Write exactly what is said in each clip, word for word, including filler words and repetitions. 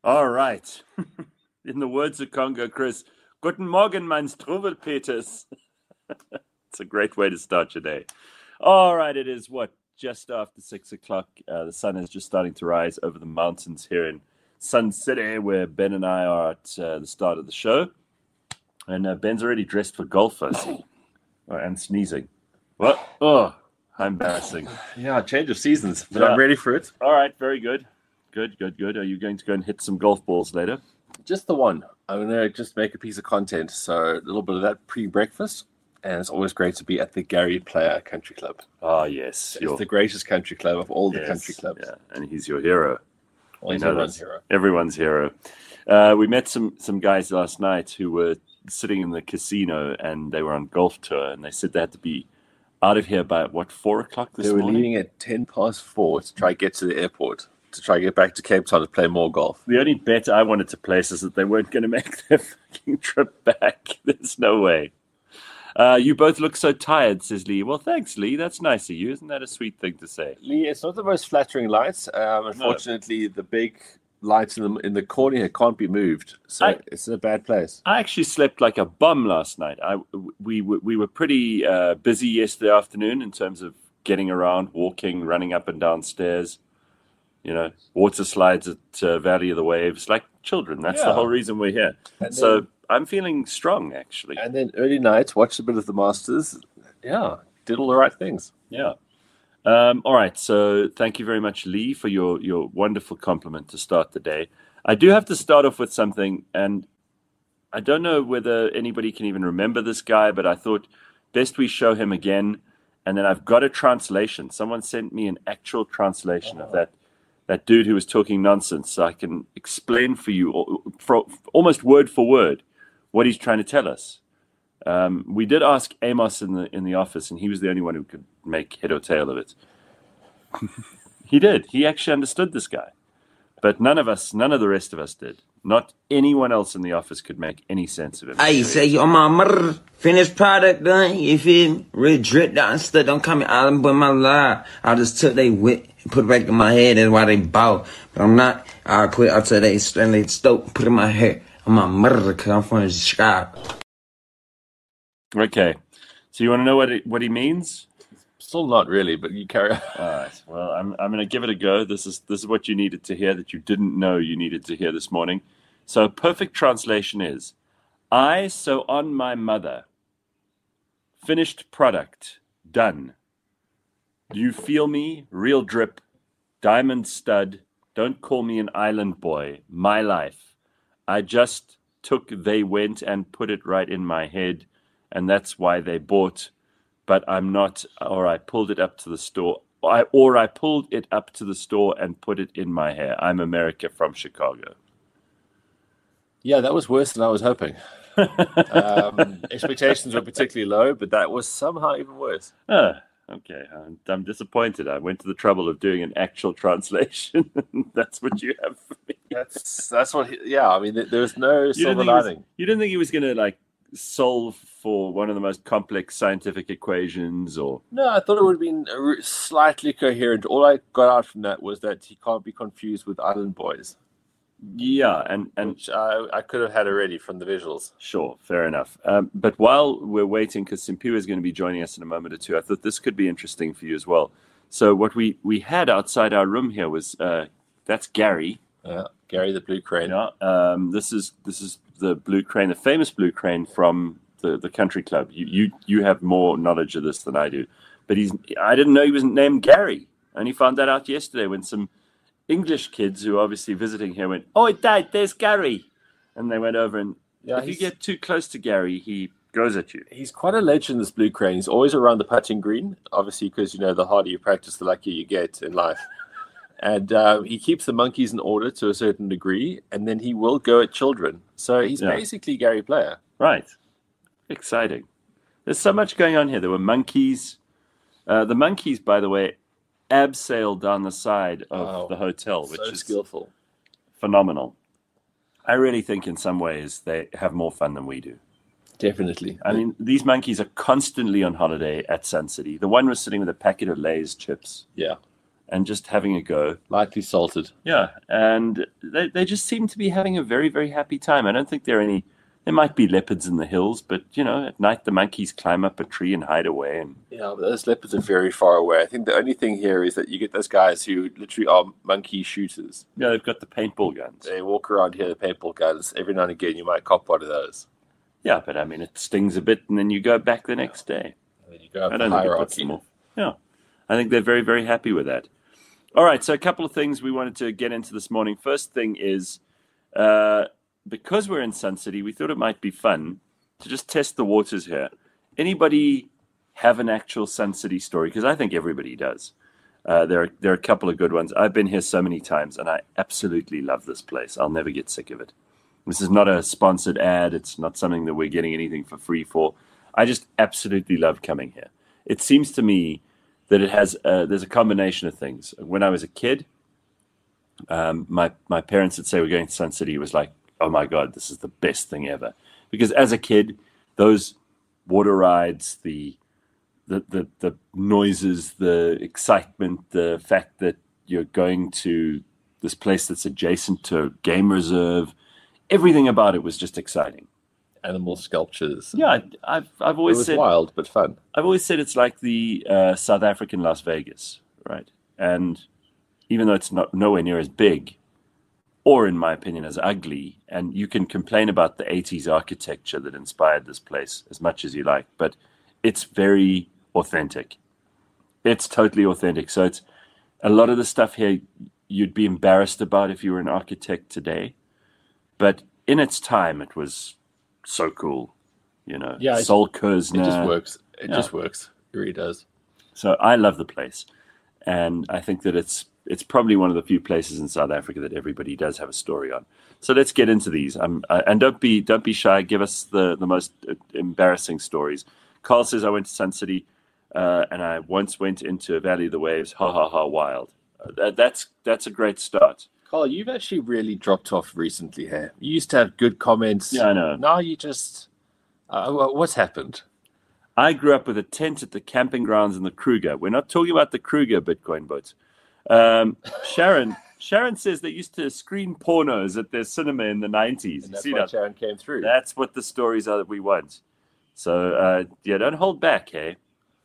All right. In the words of Congo Chris, Guten Morgen, mein Struwwelpeters. It's a great way to start your day. All right, it is what? Just after six o'clock. Uh, the sun is just starting to rise over the mountains here in Sun City, where Ben and I are at uh, the start of the show. And uh, Ben's already dressed for golf, I see. Oh, and sneezing. What? Oh, how embarrassing. Yeah, change of seasons, but Yeah. I'm ready for it. All right, very good. Good, good, good. Are you going to go and hit some golf balls later? Just the one. I'm going to just make a piece of content. So a little bit of that pre-breakfast. And it's always great to be at the Gary Player Country Club. Oh, yes. It's the greatest country club of all the yes, country clubs. Yeah, and he's your hero. Well, he's You know everyone's that. hero. Everyone's hero. Uh, we met some, some guys last night who were sitting in the casino and they were on golf tour, and they said they had to be out of here by, what, four o'clock this They were morning? leaving at ten past four to try to get to the airport, to try to get back to Cape Town to play more golf. The only bet I wanted to place is that they weren't going to make their fucking trip back. There's no way. Uh, you both look so tired, says Lee. Well, thanks, Lee. That's nice of you. Isn't that a sweet thing to say? Lee, it's not the most flattering lights. Um, unfortunately, the big lights in the in the corner here can't be moved, so I- it's in a bad place. I actually slept like a bum last night. I, we, we were pretty uh, busy yesterday afternoon in terms of getting around, walking, running up and down stairs, you know, water slides at uh, Valley of the Waves, like children. That's the Yeah. whole reason we're here. And so then- I'm feeling strong, actually. And then early night, watched a bit of the Masters. Yeah, did all the right things. Yeah. Um, all right. So thank you very much, Lee, for your, your wonderful compliment to start the day. I do have to start off with something, and I don't know whether anybody can even remember this guy, but I thought best we show him again. And then I've got a translation. Someone sent me an actual translation of that that dude who was talking nonsense, so I can explain for you al- for, almost word for word what he's trying to tell us. Um, we did ask Amos in the in the office, and he was the only one who could make head or tail of it. He did. He actually understood this guy, but none of us, none of the rest of us did. Not anyone else in the office could make any sense of it. I say, on my mother, finished product done, you feel me? Really drip down, stuff don't come out and put my lie. I just took they wit and put it back in my head, that's why they bow. But I'm not, I quit, I tell they Stanley Stoke, put it in my hair. On my mother, cause I'm from Chicago. Okay, so you want to know what it, what he means? Still not really, but you carry on. All right. Well, I'm I'm going to give it a go. This is this is what you needed to hear that you didn't know you needed to hear this morning. So, a perfect translation is: I sew on my mother. Finished product done. Do you feel me? Real drip, diamond stud. Don't call me an island boy. My life. I just took they went and put it right in my head, and that's why they bought. But I'm not, or I pulled it up to the store, or I, or I pulled it up to the store and put it in my hair. I'm America from Chicago. Yeah, that was worse than I was hoping. um, expectations were particularly low, but that was somehow even worse. Ah, okay, I'm, I'm disappointed. I went to the trouble of doing an actual translation. That's what you have for me. That's that's what. He, yeah, I mean, there, there was no You didn't, silver think he was, lining. you didn't think he was going to like solve for one of the most complex scientific equations, or No, I thought it would have been a r- slightly coherent. All I got out from that was that he can't be confused with Island Boys, yeah, and and which I, I could have had already from the visuals. Sure, fair enough. Um, but while we're waiting, because Simpiwe is going to be joining us in a moment or two, I thought this could be interesting for you as well. So what we, we had outside our room here was, uh, that's Gary. Yeah, Gary the Blue Crane. Yeah, um, this is this is the blue crane, the famous blue crane from the, the country club. You, you you have more knowledge of this than I do. But he's I didn't know he was named Gary. I only found that out yesterday when some English kids who are obviously visiting here went, "Oh, Dad, there's Gary," and they went over and Yeah, if you he's- get too close to Gary, he goes at you. He's quite a legend, this Blue Crane. He's always around the putting green, obviously, because, you know, the harder you practice, the luckier you get in life. And uh, he keeps the monkeys in order to a certain degree, and then he will go at children. So he's Yeah. basically Gary Player. Right. Exciting. There's so much going on here. There were monkeys. Uh, the monkeys, by the way, abseiled down the side of Wow. the hotel, which So is skillful. phenomenal. I really think in some ways they have more fun than we do. Definitely. I mean, these monkeys are constantly on holiday at Sun City. The one was sitting with a packet of Lay's chips. Yeah. and just having a go. Lightly salted. Yeah, and they they just seem to be having a very, very happy time. I don't think there are any. There might be leopards in the hills, but you know, at night the monkeys climb up a tree and hide away. And Yeah, but those leopards are very far away. I think the only thing here is that you get those guys who literally are monkey shooters. yeah, they've got the paintball guns. They walk around here with paintball guns. Every now and again, you might cop one of those. Yeah, but I mean, it stings a bit, and then you go back the next day. And then you go up I the don't think it puts hierarchy. them off. Yeah, I think they're very, very happy with that. All right, so a couple of things we wanted to get into this morning. First thing is, uh, because we're in Sun City, we thought it might be fun to just test the waters here. Anybody have an actual Sun City story? Because I think everybody does. Uh, there, are, there are a couple of good ones. I've been here so many times, and I absolutely love this place. I'll never get sick of it. This is not a sponsored ad. It's not something that we're getting anything for free for. I just absolutely love coming here. It seems to me that it has uh, there's a combination of things. When I was a kid, um, my my parents would say we're going to Sun City. It was like, oh my God, this is the best thing ever. Because as a kid, those water rides, the the the, the noises, the excitement, the fact that you're going to this place that's adjacent to a game reserve, everything about it was just exciting. Animal sculptures. Yeah, I, I've I've It always was said wild, but fun. I've always said it's like the uh, South African Las Vegas, right? And even though it's not nowhere near as big, or in my opinion as ugly, and you can complain about the eighties architecture that inspired this place as much as you like, but it's very authentic. It's totally authentic. So it's a lot of the stuff here you'd be embarrassed about if you were an architect today, but in its time it was so cool, you know. Yeah, it- Sol It Kurzner. just works. It Yeah. just works. It really does. So I love the place, and I think that it's it's probably one of the few places in South Africa that everybody does have a story on. So let's get into these. Um, uh, and don't be don't be shy. Give us the the most uh, embarrassing stories. Carl says I went to Sun City, uh, and I once went into Valley of the Waves. Ha ha ha! Wild. Uh, that, that's that's a great start. Carl, you've actually really dropped off recently here. You used to have good comments. Yeah, I know. Now you just... Uh, wha- what's happened? I grew up with a tent at the camping grounds in the Kruger. We're not talking about the Kruger Bitcoin boat. Um, Sharon Sharon says they used to screen pornos at their cinema in the nineties. And You that's see why that? Sharon came through. That's what the stories are that we want. So, uh, yeah, don't hold back, hey?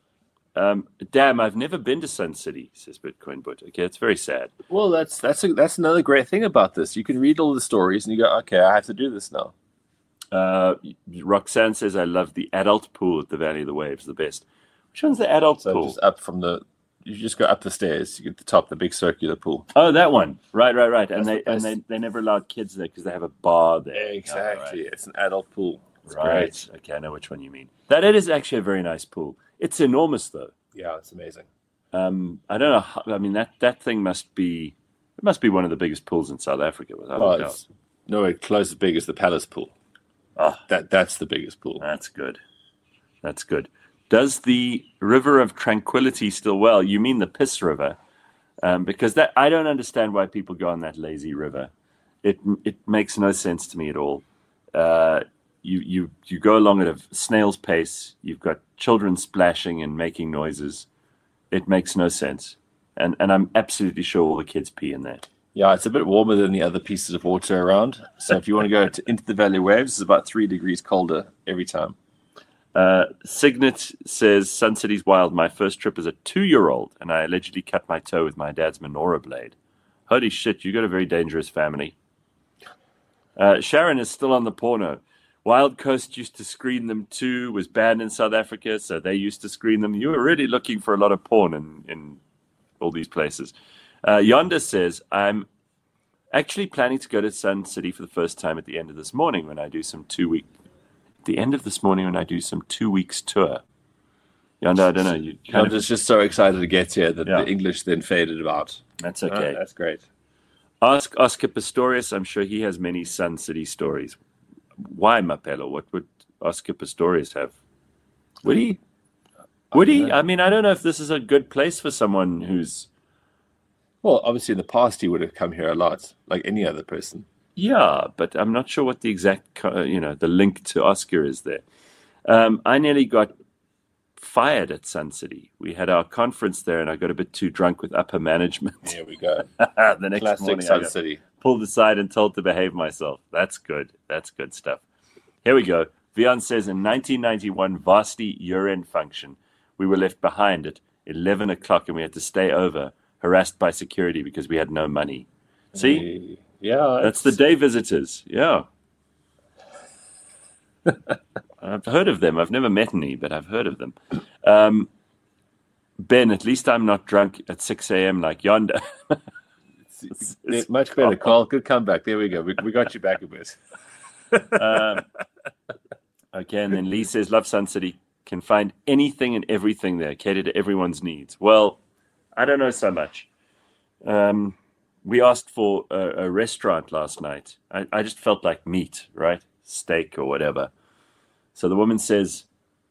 Um, damn, I've never been to Sun City, says Bitcoin Boot. Okay, it's very sad. Well, that's that's a, that's another great thing about this. You can read all the stories and you go, okay, I have to do this now. Uh, Roxanne says, I love the adult pool at the Valley of the Waves, the best. Which one's the adult So pool? just up from the... You just go up the stairs. You get to the top, the big circular pool. Oh, that one. Right, right, right. And That's they the and best. they, they never allowed kids there because they have a bar there. Exactly. It's an adult pool. It's Oh, right. great. Okay, I know which one you mean. That it is actually a very nice pool. It's enormous, though. Yeah, it's amazing. Um, I don't know. How, I mean, that, that thing must be it must be one of the biggest pools in South Africa. Without Oh, a doubt. it's nowhere close as big as the Palace pool. Oh, That That's the biggest pool. that's good. That's good. Does the River of Tranquility still well? You mean the Piss River? Um, because that I don't understand why people go on that lazy river. It it makes no sense to me at all. Uh, you you you go along at a snail's pace. You've got children splashing and making noises. It makes no sense. And and I'm absolutely sure all the kids pee in there. Yeah, it's a bit warmer than the other pieces of water around. So if you want to go to, into the Valley Waves, it's about three degrees colder every time. Uh, Signet says, Sun City's wild. My first trip as a two-year-old, and I allegedly cut my toe with my dad's menorah blade. Holy shit, you got a very dangerous family. Uh, Sharon is still on the porno. Wild Coast used to screen them too, was banned in South Africa, so they used to screen them. You were really looking for a lot of porn in, in all these places. Uh, Yonda says, I'm actually planning to go to Sun City for the first time at the end of this morning when I do some two-week the end of this morning when I do some two weeks tour. Yonda, I don't know. You kind I'm of, just, just so excited to get here that Yeah. the English then faded out. that's Oh, okay. that's great. Ask Oscar Pistorius. I'm sure he has many Sun City stories. Why, Mapello? What would Oscar Pistorius have? Would he? Would he? I mean, I don't know if this is a good place for someone who's. Well, obviously in the past he would have come here a lot, like any other person. Yeah, but I'm not sure what the exact, co- you know, the link to Oscar is there. Um, I nearly got fired at Sun City. We had our conference there, and I got a bit too drunk with upper management. Here we go. The next Classic morning, Sun I got City. pulled aside and told to behave myself. That's good. That's good stuff. Here we go. Vian says, in nineteen ninety-one varsity year-end function, we were left behind at eleven o'clock, and we had to stay over, harassed by security because we had no money. See? Yeah. That's the day visitors. Yeah. I've heard of them. I've never met any, but I've heard of them. Um, Ben, at least I'm not drunk at six a.m. like yonder. It's, it's much better, Carl. Good comeback. There we go. We, we got you back a bit. um, okay, and then Lee says, love Sun City. Can find anything and everything there, cater to everyone's needs. Well, I don't know so much. Um, we asked for a, a restaurant last night. I, I just felt like meat, right? Steak or whatever. So the woman says,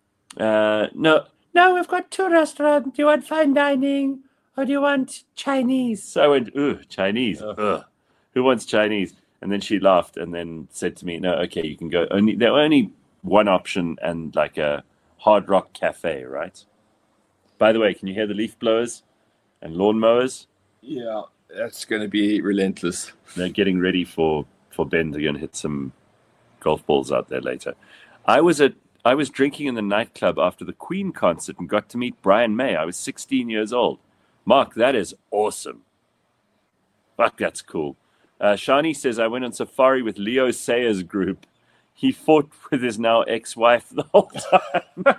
uh, no, no, we've got two restaurants. Do you want fine dining or do you want Chinese? So I went, ooh, Chinese. Oh. Ugh. Who wants Chinese? And then she laughed and then said to me, no, okay, you can go. Only there were only one option and like a Hard Rock Cafe, right? By the way, can you hear the leaf blowers and lawnmowers? Yeah, that's going to be relentless. They're getting ready for, for Ben to go and hit some golf balls out there later. I was at I was drinking in the nightclub after the Queen concert and got to meet Brian May. I was sixteen years old. Mark, that is awesome. Fuck, that's cool. Uh, Shani says, I went on safari with Leo Sayers' group. He fought with his now ex-wife the whole time.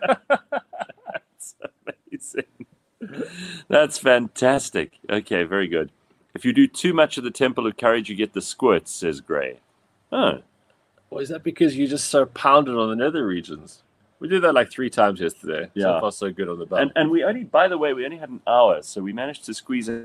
That's amazing. That's fantastic. Okay, very good. If you do too much of the Temple of Courage, you get the squirts, says Gray. Oh. Or is that because you just so pounded on the nether regions? We did that like three times yesterday. Yeah. So far, so good on the belt. And and we only, by the way, we only had an hour, so we managed to squeeze it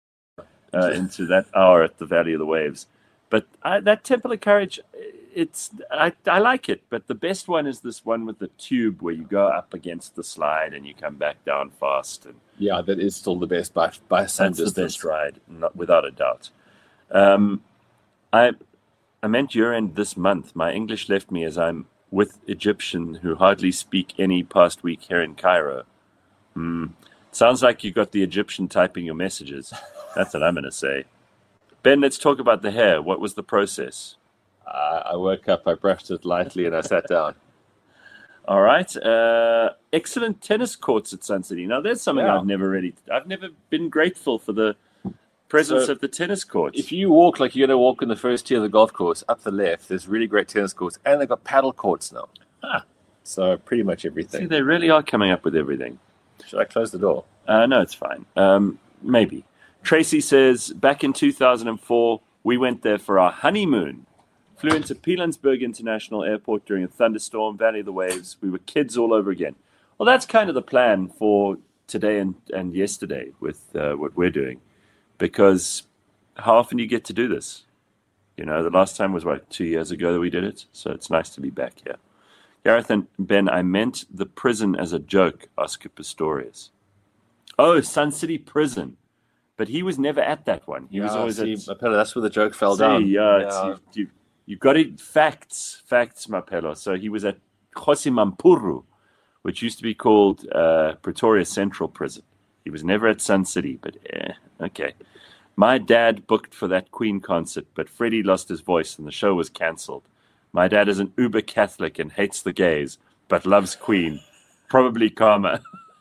uh, into that hour at the Valley of the Waves. But I, that Temple of Courage, it's I, I like it. But the best one is this one with the tube where you go up against the slide and you come back down fast. And yeah, that is still the best by by some that's distance. the best ride, not, without a doubt. Um, I I meant year end this month. My English left me as I'm with Egyptian who hardly speak any past week here in Cairo. Hmm. Sounds like you got the Egyptian typing your messages. That's what I'm going to say. Ben, let's talk about the hair. What was the process? Uh, I woke up, I brushed it lightly, and I sat down. All right. Uh, excellent tennis courts at Sun City. Now, there's something Yeah. I've never really, I've never been grateful for the presence So, of the tennis courts. If you walk like you're going to walk in the first tier of the golf course, up the left, there's really great tennis courts, and they've got paddle courts now. Ah. So pretty much See, everything. they really are coming up with everything. Should I close the door? Uh, no, it's fine. Um, maybe. Tracy says, back in two thousand four, we went there for our honeymoon. Flew into Pilanesberg International Airport during a thunderstorm, Valley of the Waves. We were kids all over again. Well, that's kind of the plan for today and, and yesterday with uh, what we're doing. Because how often do you get to do this? You know, the last time was, what, two years ago that we did it? So it's nice to be back here. Gareth and Ben, I meant the prison as a joke, Oscar Pistorius. Oh, Sun City Prison. But he was never at that one. He was always see, at... Mapelo, that's where the joke fell See, down. Yeah, it's, you, you, you got it. Facts. Facts, Mapelo. So he was at Josimampuru, which used to be called uh, Pretoria Central Prison. He was never at Sun City, but eh, okay. My dad booked for that Queen concert, but Freddie lost his voice and the show was cancelled. My dad is an uber Catholic and hates the gays, but loves Queen. Probably karma.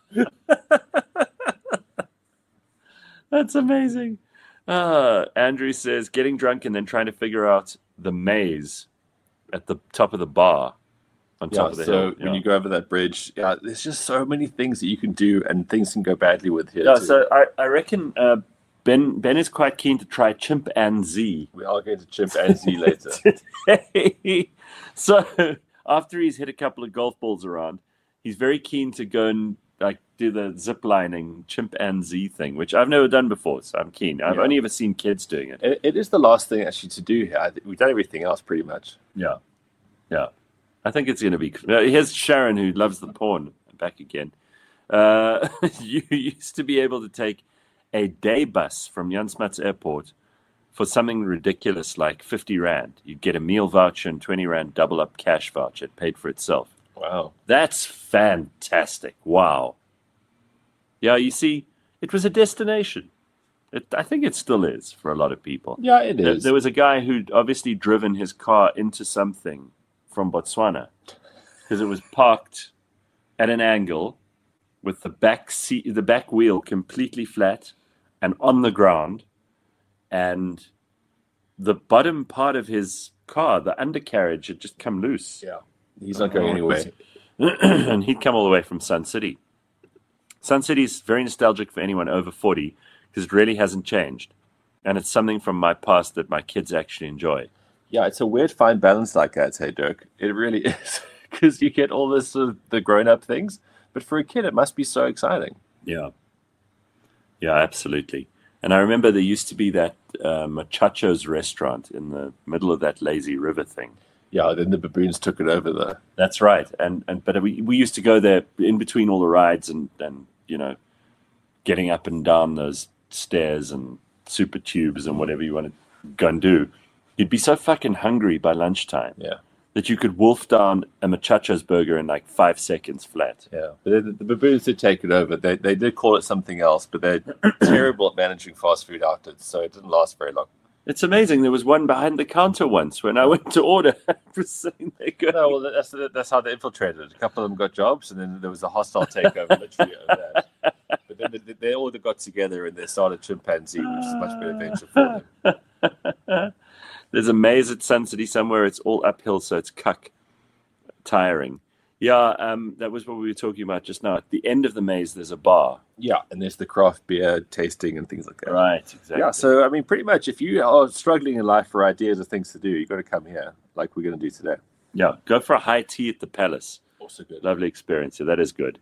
That's amazing. Uh, Andrew says, getting drunk and then trying to figure out the maze at the top of the bar. On top Yeah, of the so hill. when Yeah. you go over that bridge, yeah, there's just so many things that you can do, and things can go badly with here. Yeah, too. so I, I reckon uh, Ben Ben is quite keen to try chimpanzee we are going to chimpanzee later. today. So after he's hit a couple of golf balls around, he's very keen to go and like do the zip lining chimpanzee thing, which I've never done before, so I'm keen. I've Yeah. only ever seen kids doing it. It, it is the last thing actually to do here. I think we've done everything else pretty much. Yeah, yeah. I think it's going to be. Uh, here's Sharon, who loves the porn. Back again. Uh, you used to be able to take a day bus from Jan Smuts Airport for something ridiculous like fifty rand. You'd get a meal voucher and twenty rand double up cash voucher. It paid for itself. Wow. That's fantastic. Wow. Yeah, you see, it was a destination. It, I think it still is for a lot of people. Yeah, it There, is. there was a guy who'd obviously driven his car into something from Botswana because it was parked at an angle with the back seat, the back wheel completely flat and on the ground, and the bottom part of his car, the undercarriage, had just come loose. Yeah. He's not going anywhere. And he'd come all the way from Sun City. Sun City is very nostalgic for anyone over forty because it really hasn't changed. And it's something from my past that my kids actually enjoy. Yeah, it's a weird fine balance like that, hey, Dirk. It really is. Because you get all this uh, the grown-up things. But for a kid, it must be so exciting. Yeah. Yeah, absolutely. And I remember there used to be that uh, Machacho's restaurant in the middle of that lazy river thing. Yeah, then the baboons took it over though. That's right. And and but we we used to go there in between all the rides and, and you know, getting up and down those stairs and super tubes and whatever you want to go and do. You'd be so fucking hungry by lunchtime. Yeah. That you could wolf down a Machacho's burger in like five seconds flat. Yeah. But the, the baboons did take it over. They they did call it something else, but they're terrible at managing fast food outlets, so it didn't last very long. It's amazing. There was one behind the counter once when I went to order. I was sitting there going, No, well, that's that's how they infiltrated. A couple of them got jobs, and then there was a hostile takeover literally over that. But then they, they all got together and they started Chimpanzee, which is a much better venture for them. There's a maze at Sun City somewhere. It's all uphill, so it's cuck tiring. Yeah, um, that was what we were talking about just now. At the end of the maze, there's a bar. Yeah, and there's the craft beer tasting and things like that. Right, exactly. Yeah, so, I mean, pretty much if you are struggling in life for ideas of things to do, you've got to come here, like we're going to do today. Yeah, go for a high tea at the Palace. Also good. Lovely experience. Yeah, that is good.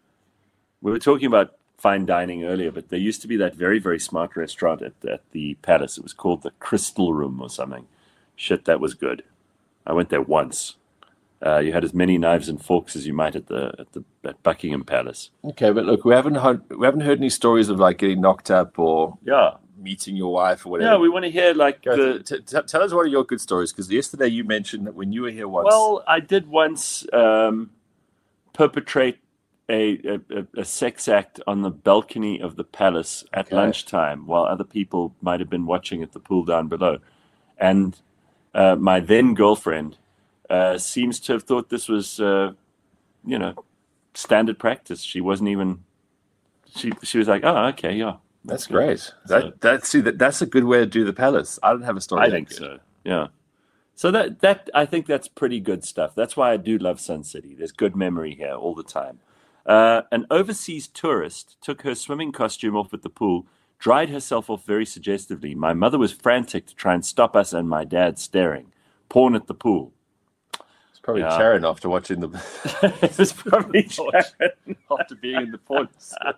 We were talking about fine dining earlier, but there used to be that very, very smart restaurant at, at the Palace. It was called the Crystal Room or something. Shit, that was good. I went there once. Uh, you had as many knives and forks as you might at the at the at Buckingham Palace. Okay, but look, we haven't heard we haven't heard any stories of like getting knocked up or Yeah, meeting your wife or whatever. yeah. We want to hear like Go, the. t- t- tell us one of your good stories, because yesterday you mentioned that when you were here once. Well, I did once um, perpetrate a, a a sex act on the balcony of the Palace at Okay. lunchtime, while other people might have been watching at the pool down below, and uh, my then girlfriend. Uh, seems to have thought this was, uh, you know, standard practice. She wasn't even. She she was like, oh, okay, yeah, that's good." great. So- That that see that that's a good way to do the Palace. I don't have a story. I that think good. so. Yeah. So that that I think that's pretty good stuff. That's why I do love Sun City. There's good memory here all the time. Uh, an overseas tourist took her swimming costume off at the pool, dried herself off very suggestively. My mother was frantic to try and stop us, and my dad staring. Porn at the pool. Probably Yeah. Sharon after watching the It was probably Sharon. after being in the porn.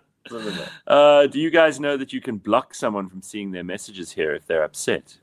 Uh, do you guys know that you can block someone from seeing their messages here if they're upset?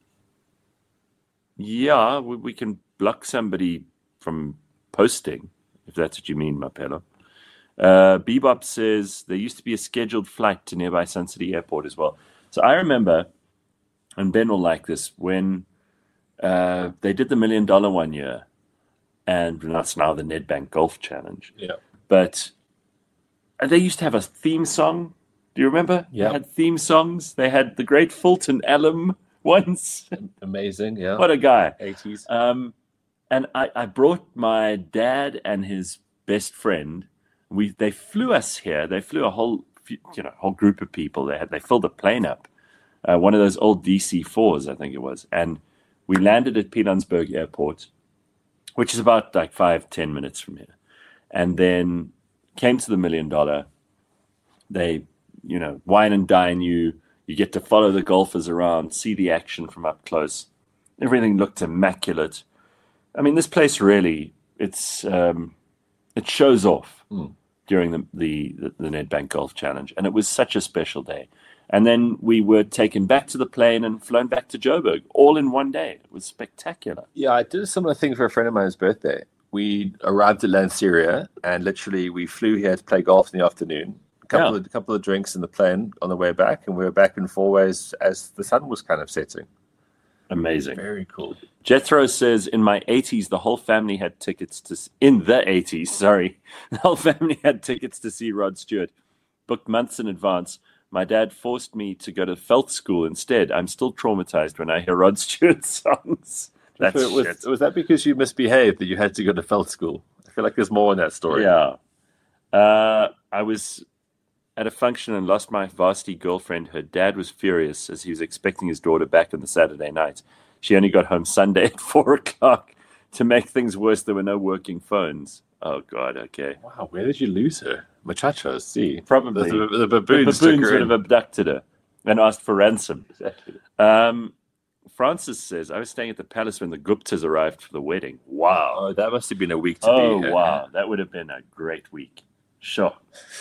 Yeah, we, we can block somebody from posting, if that's what you mean, Mapello. Uh, Bebop says there used to be a scheduled flight to nearby Sun City Airport as well. So I remember, and Ben will like this, when uh, they did the million dollar one year, and that's now the Nedbank Golf Challenge. Yeah. But and they used to have a theme song. Do you remember? Yeah. They had theme songs. They had the great Fulton Alum once. Amazing, yeah. What a guy. eighties. Um, and I, I brought my dad and his best friend. We they flew us here. They flew a whole few- you know whole group of people. They had they filled the plane up. Uh, one of those old D C fours, I think it was, and we landed at Pilanesberg Airport, which is about like five ten minutes from here, and then came to the million dollar. They, you know, wine and dine you. You get to follow the golfers around, see the action from up close. Everything looked immaculate. I mean, this place really, it's um, it shows off Mm. during the, the, the, the Nedbank Golf Challenge. And it was such a special day. And then we were taken back to the plane and flown back to Joburg, all in one day. It was spectacular. Yeah, I did a similar thing for a friend of mine's birthday. We arrived at Lanseria and literally we flew here to play golf in the afternoon. A couple Yeah. of a couple of drinks in the plane on the way back, and we were back in four ways as the sun was kind of setting. Amazing. Very cool. Jethro says, in my eighties, the whole family had tickets to, in the eighties, sorry, the whole family had tickets to see Rod Stewart, booked months in advance. My dad forced me to go to Felt School instead. I'm still traumatized when I hear Rod Stewart songs. That's so was, shit. Was that because you misbehaved that you had to go to Felt School? I feel like there's more in that story. Yeah. Uh, I was at a function and lost my varsity girlfriend. Her dad was furious as he was expecting his daughter back on the Saturday night. She only got home Sunday at four o'clock. To make things worse, there were no working phones. Oh, God, okay. Wow, where did you lose her? Muchachos, see. Probably. The, the, the the baboons, baboons would have abducted her and asked for ransom. Exactly. Um, Francis says, I was staying at the palace when the Guptas arrived for the wedding. Wow. Oh, that must have been a week to Oh, be here. wow. That would have been a great week. Sure.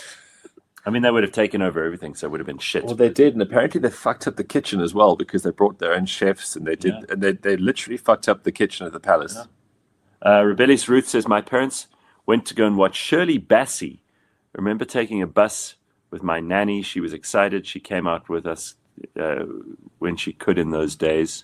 I mean, they would have taken over everything, so it would have been shit. Well, they did, and apparently they fucked up the kitchen as well because they brought their own chefs, and they did, Yeah. and they, they literally fucked up the kitchen at the palace. Yeah. Uh, Rebellious Ruth says, my parents went to go and watch Shirley Bassey. I remember taking a bus with my nanny. She was excited. She came out with us uh, when she could in those days.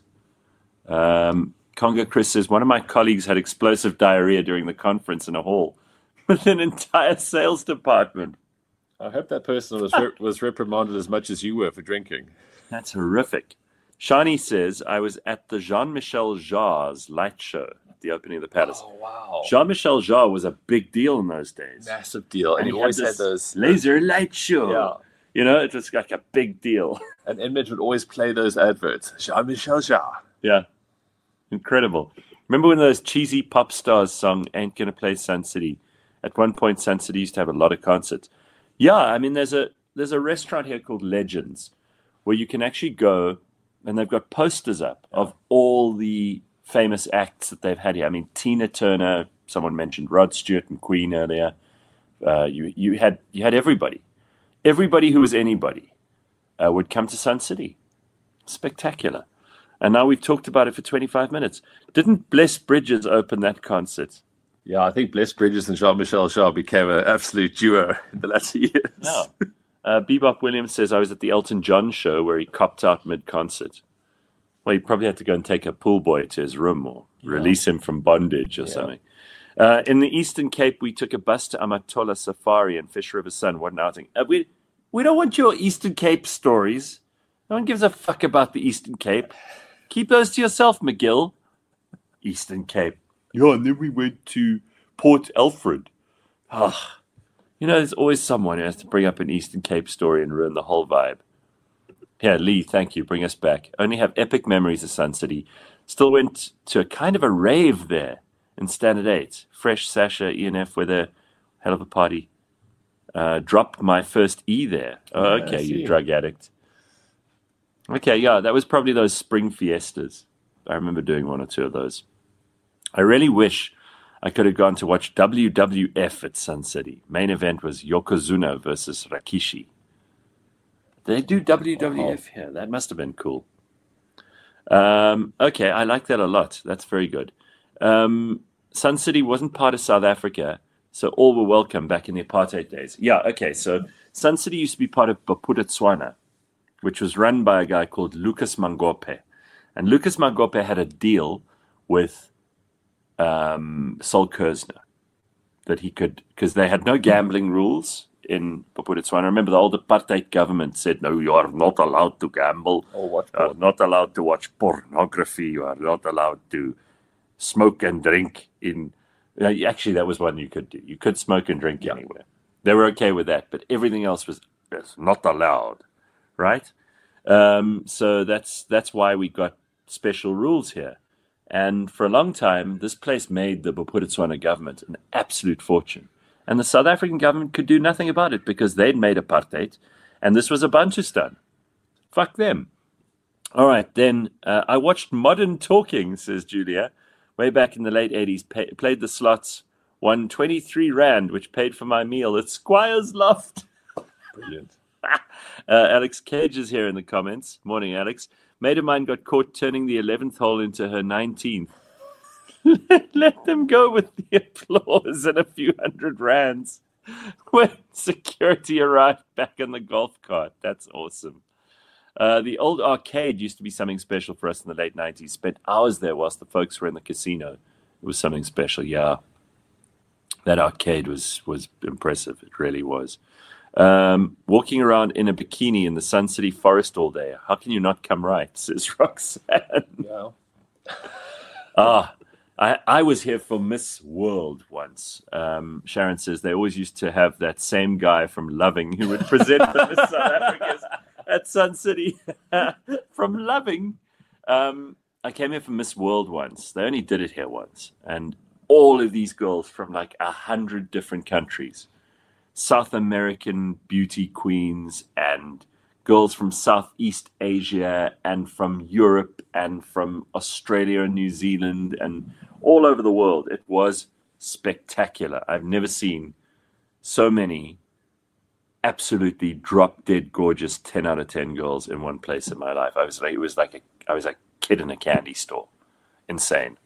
Um, Congo Chris says, one of my colleagues had explosive diarrhea during the conference in a hall with an entire sales department. I hope that person was re- was reprimanded as much as you were for drinking. That's horrific. Shani says, I was at the Jean-Michel Jarre's light show at the opening of the palace. Oh, wow. Jean-Michel Jarre was a big deal in those days. Massive deal. And, And he he always had had this those... laser light show. Yeah. You know, it was like a big deal. And Image would always play those adverts. Jean-Michel Jarre. Yeah. Incredible. Remember when those cheesy pop stars song Ain't Gonna Play Sun City? At one point, Sun City used to have a lot of concerts. Yeah, I mean, there's a there's a restaurant here called Legends where you can actually go and they've got posters up of all the famous acts that they've had here. I mean, Tina Turner, someone mentioned Rod Stewart and Queen earlier. Uh, you you had you had everybody. Everybody who was anybody uh, would come to Sun City. Spectacular. And now we've talked about it for twenty-five minutes. Didn't Bless Bridges open that concert? Yeah, I think Bless Bridges and Jean-Michel Jarre became an absolute duo in the latter years. No. Uh, Bebop Williams says, I was at the Elton John show where he copped out mid-concert. Well, he probably had to go and take a pool boy to his room or yeah. release him from bondage or yeah. something. Uh, in the Eastern Cape, we took a bus to Amatola Safari and Fish River Sun. What an outing. Uh, we, we don't want your Eastern Cape stories. No one gives a fuck about the Eastern Cape. Keep those to yourself, McGill. Eastern Cape. Yeah, and then we went to Port Alfred. Oh, you know, there's always someone who has to bring up an Eastern Cape story and ruin the whole vibe. Yeah, Lee, thank you. Bring us back. Only have epic memories of Sun City. Still went to a kind of a rave there in Standard eight. Fresh Sasha, E N F with a hell of a party. Uh, dropped my first E there. Oh, Yeah, okay, I you see. drug addict. Okay, yeah, that was probably those spring fiestas. I remember doing one or two of those. I really wish I could have gone to watch W W F at Sun City. Main event was Yokozuna versus Rikishi. They do W W F here. That must have been cool. Um, okay, I like that a lot. That's very good. Um, Sun City wasn't part of South Africa, so all were welcome back in the apartheid days. Yeah, okay, so Sun City used to be part of Bophuthatswana, which was run by a guy called Lucas Mangope. And Lucas Mangope had a deal with um, Sol Kersner that he could, because they had no gambling rules in Bophuthatswana. Remember, the old apartheid government said, no, you are not allowed to gamble. Or watch You are porn. not allowed to watch pornography. You are not allowed to smoke and drink in... Uh, Actually, that was one you could do. You could smoke and drink Yeah. anywhere. They were okay with that, but everything else was was not allowed, right? Um, so that's that's why we got special rules here. And for a long time, this place made the Bophuthatswana government an absolute fortune. And the South African government could do nothing about it because they'd made apartheid, and this was a Bantustan. Fuck them. All right, then uh, I watched Modern Talking, says Julia, way back in the late eighties, pay, played the slots, won twenty-three rand, which paid for my meal at Squire's Loft. Brilliant. uh, Alex Cage is here in the comments. Morning, Alex. Mate of mine got caught turning the eleventh hole into her nineteenth. Let them go with the applause and a few hundred rands when security arrived back in the golf cart. That's awesome. Uh, the old arcade used to be something special for us in the late nineties. Spent hours there whilst the folks were in the casino. It was something special, yeah. That arcade was was impressive. It really was. Um, walking around in a bikini in the Sun City forest all day. How can you not come right, says Roxanne. Yeah. Ah, I, I was here for Miss World once. Um, Sharon says they always used to have that same guy from Loving who would present the Miss South Africa's at Sun City from Loving. Um, I came here for Miss World once. They only did it here once. And all of these girls from like a hundred different countries. South American beauty queens and girls from Southeast Asia and from Europe and from Australia and New Zealand and all over the world. It was spectacular. I've never seen so many absolutely drop dead gorgeous ten out of ten girls in one place in my life. I was like, it was like a, I was like a kid in a candy store. Insane.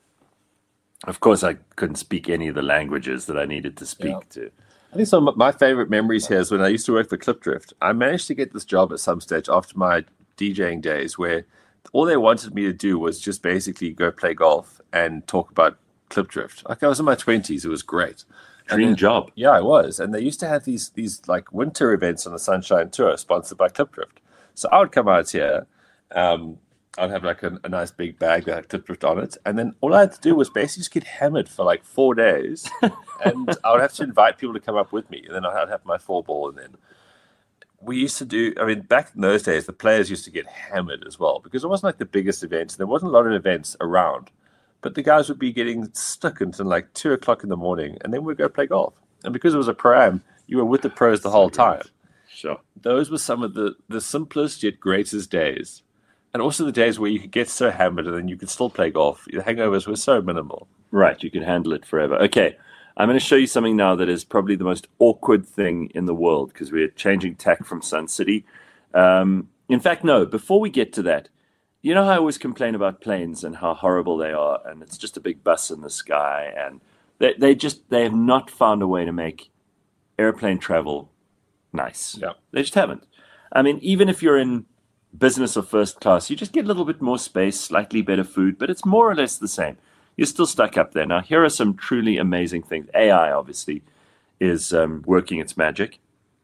Of course, I couldn't speak any of the languages that I needed to speak Yeah. to. I think some of my favorite memories here is when I used to work for Klipdrift. I managed to get this job at some stage after my DJing days where all they wanted me to do was just basically go play golf and talk about Klipdrift. Like I was in my twenties. It was great. Dream then, job. Yeah, I was. And they used to have these these like winter events on the Sunshine Tour sponsored by Klipdrift. So I would come out here. Um, I'd have like a, a nice big bag that had Klipdrift on it. And then all I had to do was basically just get hammered for like four days. And I would have to invite people to come up with me. And then I'd have my four ball. And then we used to do, I mean, back in those days, the players used to get hammered as well because it wasn't like the biggest events. There wasn't a lot of events around. But the guys would be getting stuck until like two o'clock in the morning. And then we'd go play golf. And because it was a pro-am, you were with the pros the whole time. Sure. Those were some of the, the simplest yet greatest days. And also the days where you could get so hammered and then you could still play golf. The hangovers were so minimal. Right, you could handle it forever. Okay, I'm going to show you something now that is probably the most awkward thing in the world because we're changing tack from Sun City. Um, in fact, no, before we get to that, you know how I always complain about planes and how horrible they are and it's just a big bus in the sky and they, they just, they have not found a way to make airplane travel nice. Yeah. They just haven't. I mean, even if you're in business or first class, you just get a little bit more space, slightly better food, but it's more or less the same. You're still stuck up there. Now, here are some truly amazing things. A I, obviously, is um, working its magic.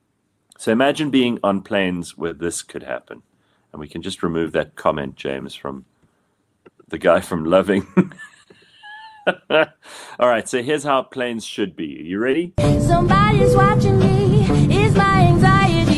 So imagine being on planes where this could happen. And we can just remove that comment, James, from the guy from Loving. All right, so here's how planes should be. Are you ready? Somebody's watching me, is my anxiety.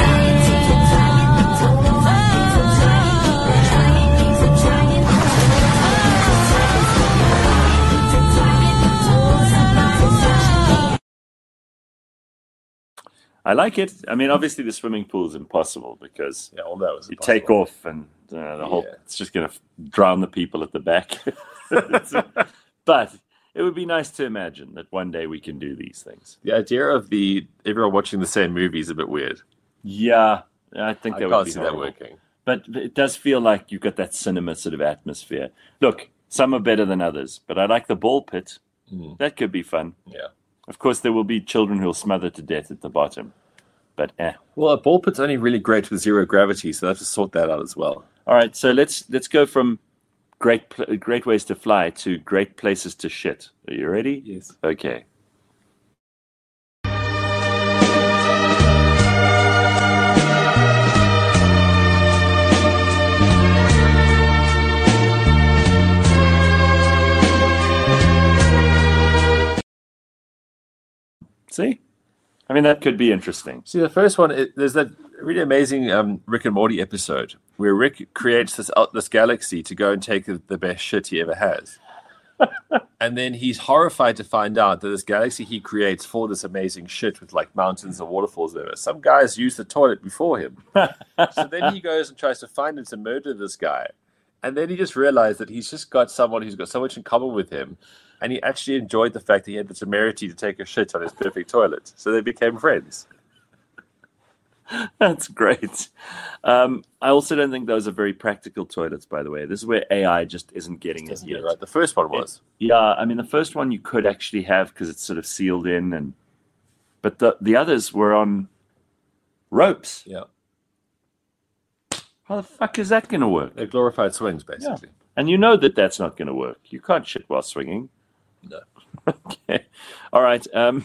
I like it. I mean, obviously the swimming pool is impossible because Yeah, all that was you impossible. take off and uh, the whole Yeah. it's just going to drown the people at the back. But it would be nice to imagine that one day we can do these things. The idea of the everyone watching the same movie is a bit weird. Yeah, I think I that would can't be see horrible. that working. But it does feel like you've got that cinema sort of atmosphere. Look, some are better than others, but I like the ball pit. Mm. That could be fun. Yeah. Of course, there will be children who will smother to death at the bottom. But eh. Well, a ball pit's only really great with zero gravity, so they have to sort that out as well. All right, so let's let's go from great pl- great ways to fly to great places to shit. Are you ready? Yes. Okay. See? I mean, that could be interesting. See, the first one, it, there's that really amazing um, Rick and Morty episode where Rick creates this uh, this galaxy to go and take the, the best shit he ever has. And then he's horrified to find out that this galaxy he creates for this amazing shit with like mountains and waterfalls there, some guys used the toilet before him. So then he goes and tries to find him to murder this guy. And then he just realized that he's just got someone who's got so much in common with him. And he actually enjoyed the fact that he had the temerity to take a shit on his perfect toilet. So they became friends. That's great. Um, I also don't think those are very practical toilets, by the way. This is where A I just isn't getting it Doesn't yet. get it right. The first one was. Yeah, I mean, the first one you could actually have because it's sort of sealed in, and but the the others were on ropes. Yeah. How the fuck is that going to work? They're glorified swings, basically. Yeah. And you know that that's not going to work. You can't shit while swinging. No. Okay. All right. Um,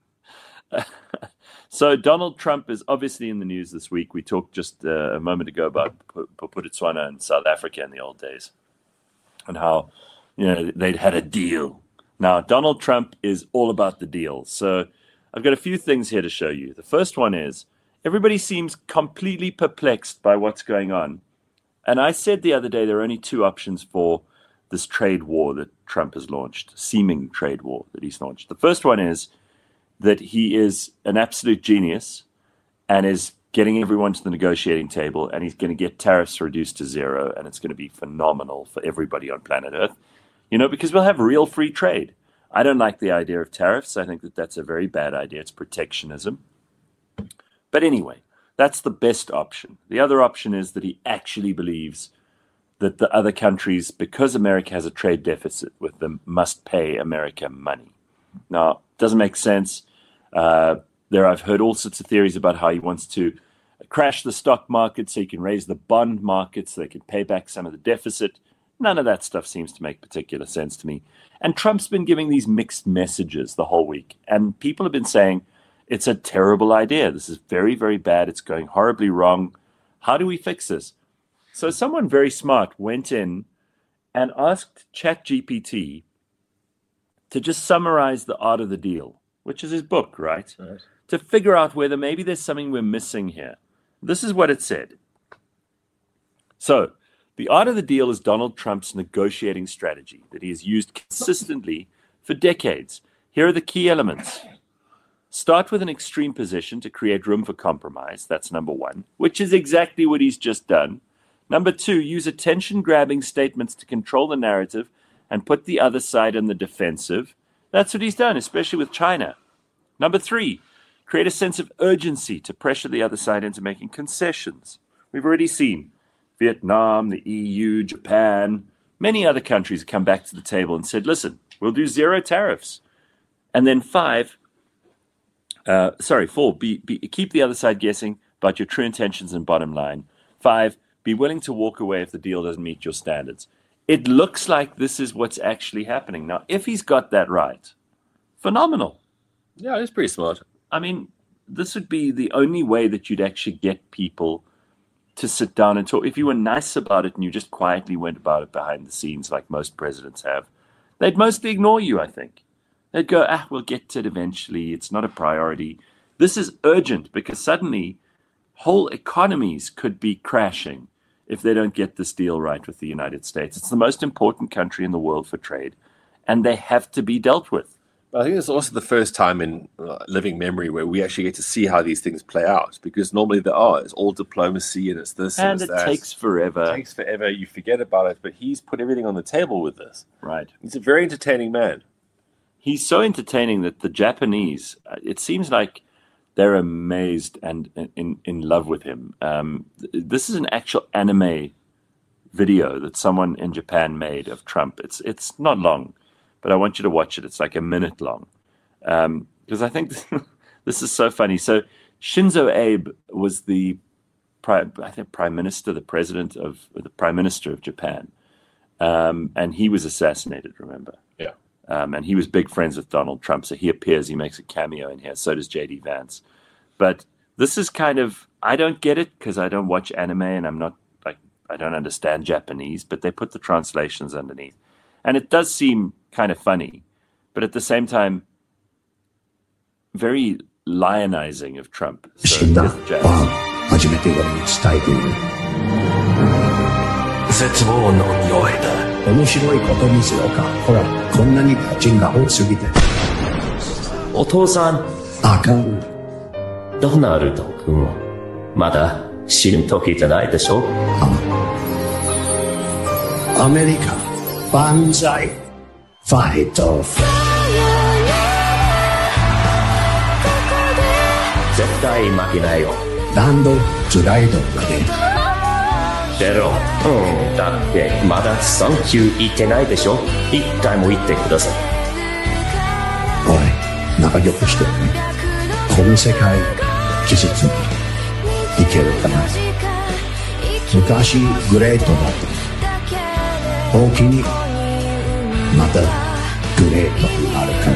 so Donald Trump is obviously in the news this week. We talked just uh, a moment ago about Bophuthatswana in South Africa in the old days and how, you know, they'd had a deal. Now, Donald Trump is all about the deal. So I've got a few things here to show you. The first one is everybody seems completely perplexed by what's going on. And I said the other day there are only two options for this trade war that Trump has launched, seeming trade war that he's launched. The first one is that he is an absolute genius and is getting everyone to the negotiating table, and he's going to get tariffs reduced to zero, and it's going to be phenomenal for everybody on planet Earth. You know, because we'll have real free trade. I don't like the idea of tariffs. I think that that's a very bad idea. It's protectionism. But anyway, that's the best option. The other option is that he actually believes that the other countries, because America has a trade deficit with them, must pay America money. Now, it doesn't make sense. Uh, there, I've heard all sorts of theories about how he wants to crash the stock market so he can raise the bond market so they can pay back some of the deficit. None of that stuff seems to make particular sense to me. And Trump's been giving these mixed messages the whole week. And people have been saying, it's a terrible idea. This is very, very bad. It's going horribly wrong. How do we fix this? So someone very smart went in and asked ChatGPT to just summarize the art of the deal, which is his book, right? Right. To figure out whether maybe there's something we're missing here. This is what it said. So, the art of the deal is Donald Trump's negotiating strategy that he has used consistently for decades. Here are the key elements. Start with an extreme position to create room for compromise. That's number one, which is exactly what he's just done. Number two, use attention-grabbing statements to control the narrative and put the other side on the defensive. That's what he's done, especially with China. Number three, create a sense of urgency to pressure the other side into making concessions. We've already seen Vietnam, the E U, Japan, many other countries come back to the table and said, listen, we'll do zero tariffs. And then five, uh, sorry, four, be, be, keep the other side guessing about your true intentions and bottom line. Five, be willing to walk away if the deal doesn't meet your standards. It looks like this is what's actually happening. Now, if he's got that right, phenomenal. Yeah, it's pretty smart. I mean, this would be the only way that you'd actually get people to sit down and talk. If you were nice about it and you just quietly went about it behind the scenes like most presidents have, they'd mostly ignore you, I think. They'd go, ah, we'll get to it eventually. It's not a priority. This is urgent because suddenly whole economies could be crashing if they don't get this deal right with the United States. It's the most important country in the world for trade, and they have to be dealt with. I think it's also the first time in uh, living memory where we actually get to see how these things play out, because normally there are. It's all diplomacy and it's this and, and it's it that. takes forever. It takes forever. You forget about it, but he's put everything on the table with this. Right. He's a very entertaining man. He's so entertaining that the Japanese, it seems like they're amazed and in, in love with him. Um, this is an actual anime video that someone in Japan made of Trump. It's it's not long, but I want you to watch it. It's like a minute long. Um, because I think this is so funny. So Shinzo Abe was the prime, I think prime minister, the president of, the prime minister of Japan. Um, and he was assassinated, remember? Yeah. Um, and he was big friends with Donald Trump. So he appears, he makes a cameo in here. So does J D Vance. But this is kind of, I don't get it because I don't watch anime and I'm not like, I don't understand Japanese, but they put the translations underneath. And it does seem kind of funny, but at the same time, very lionizing of Trump. So 死んだは初めて俺に伝えている。絶望の匂いだ。面白いことにしようか。ほら、こんなに価値が多すぎて。 お父さん。 あかん。 ドナルド君はまだ死ぬ時じゃないでしょ。 アメリカ、万歳。ファイト。 絶対負けないよ。 ランド、ズライドがね。 ゼロ。うん、だってまだサンキュー言ってないでしょ。一回も言ってください。 おい、仲良くしてるね。この世界、技術にいけるかな。 昔グレートだった。おおきにまたグレートになるから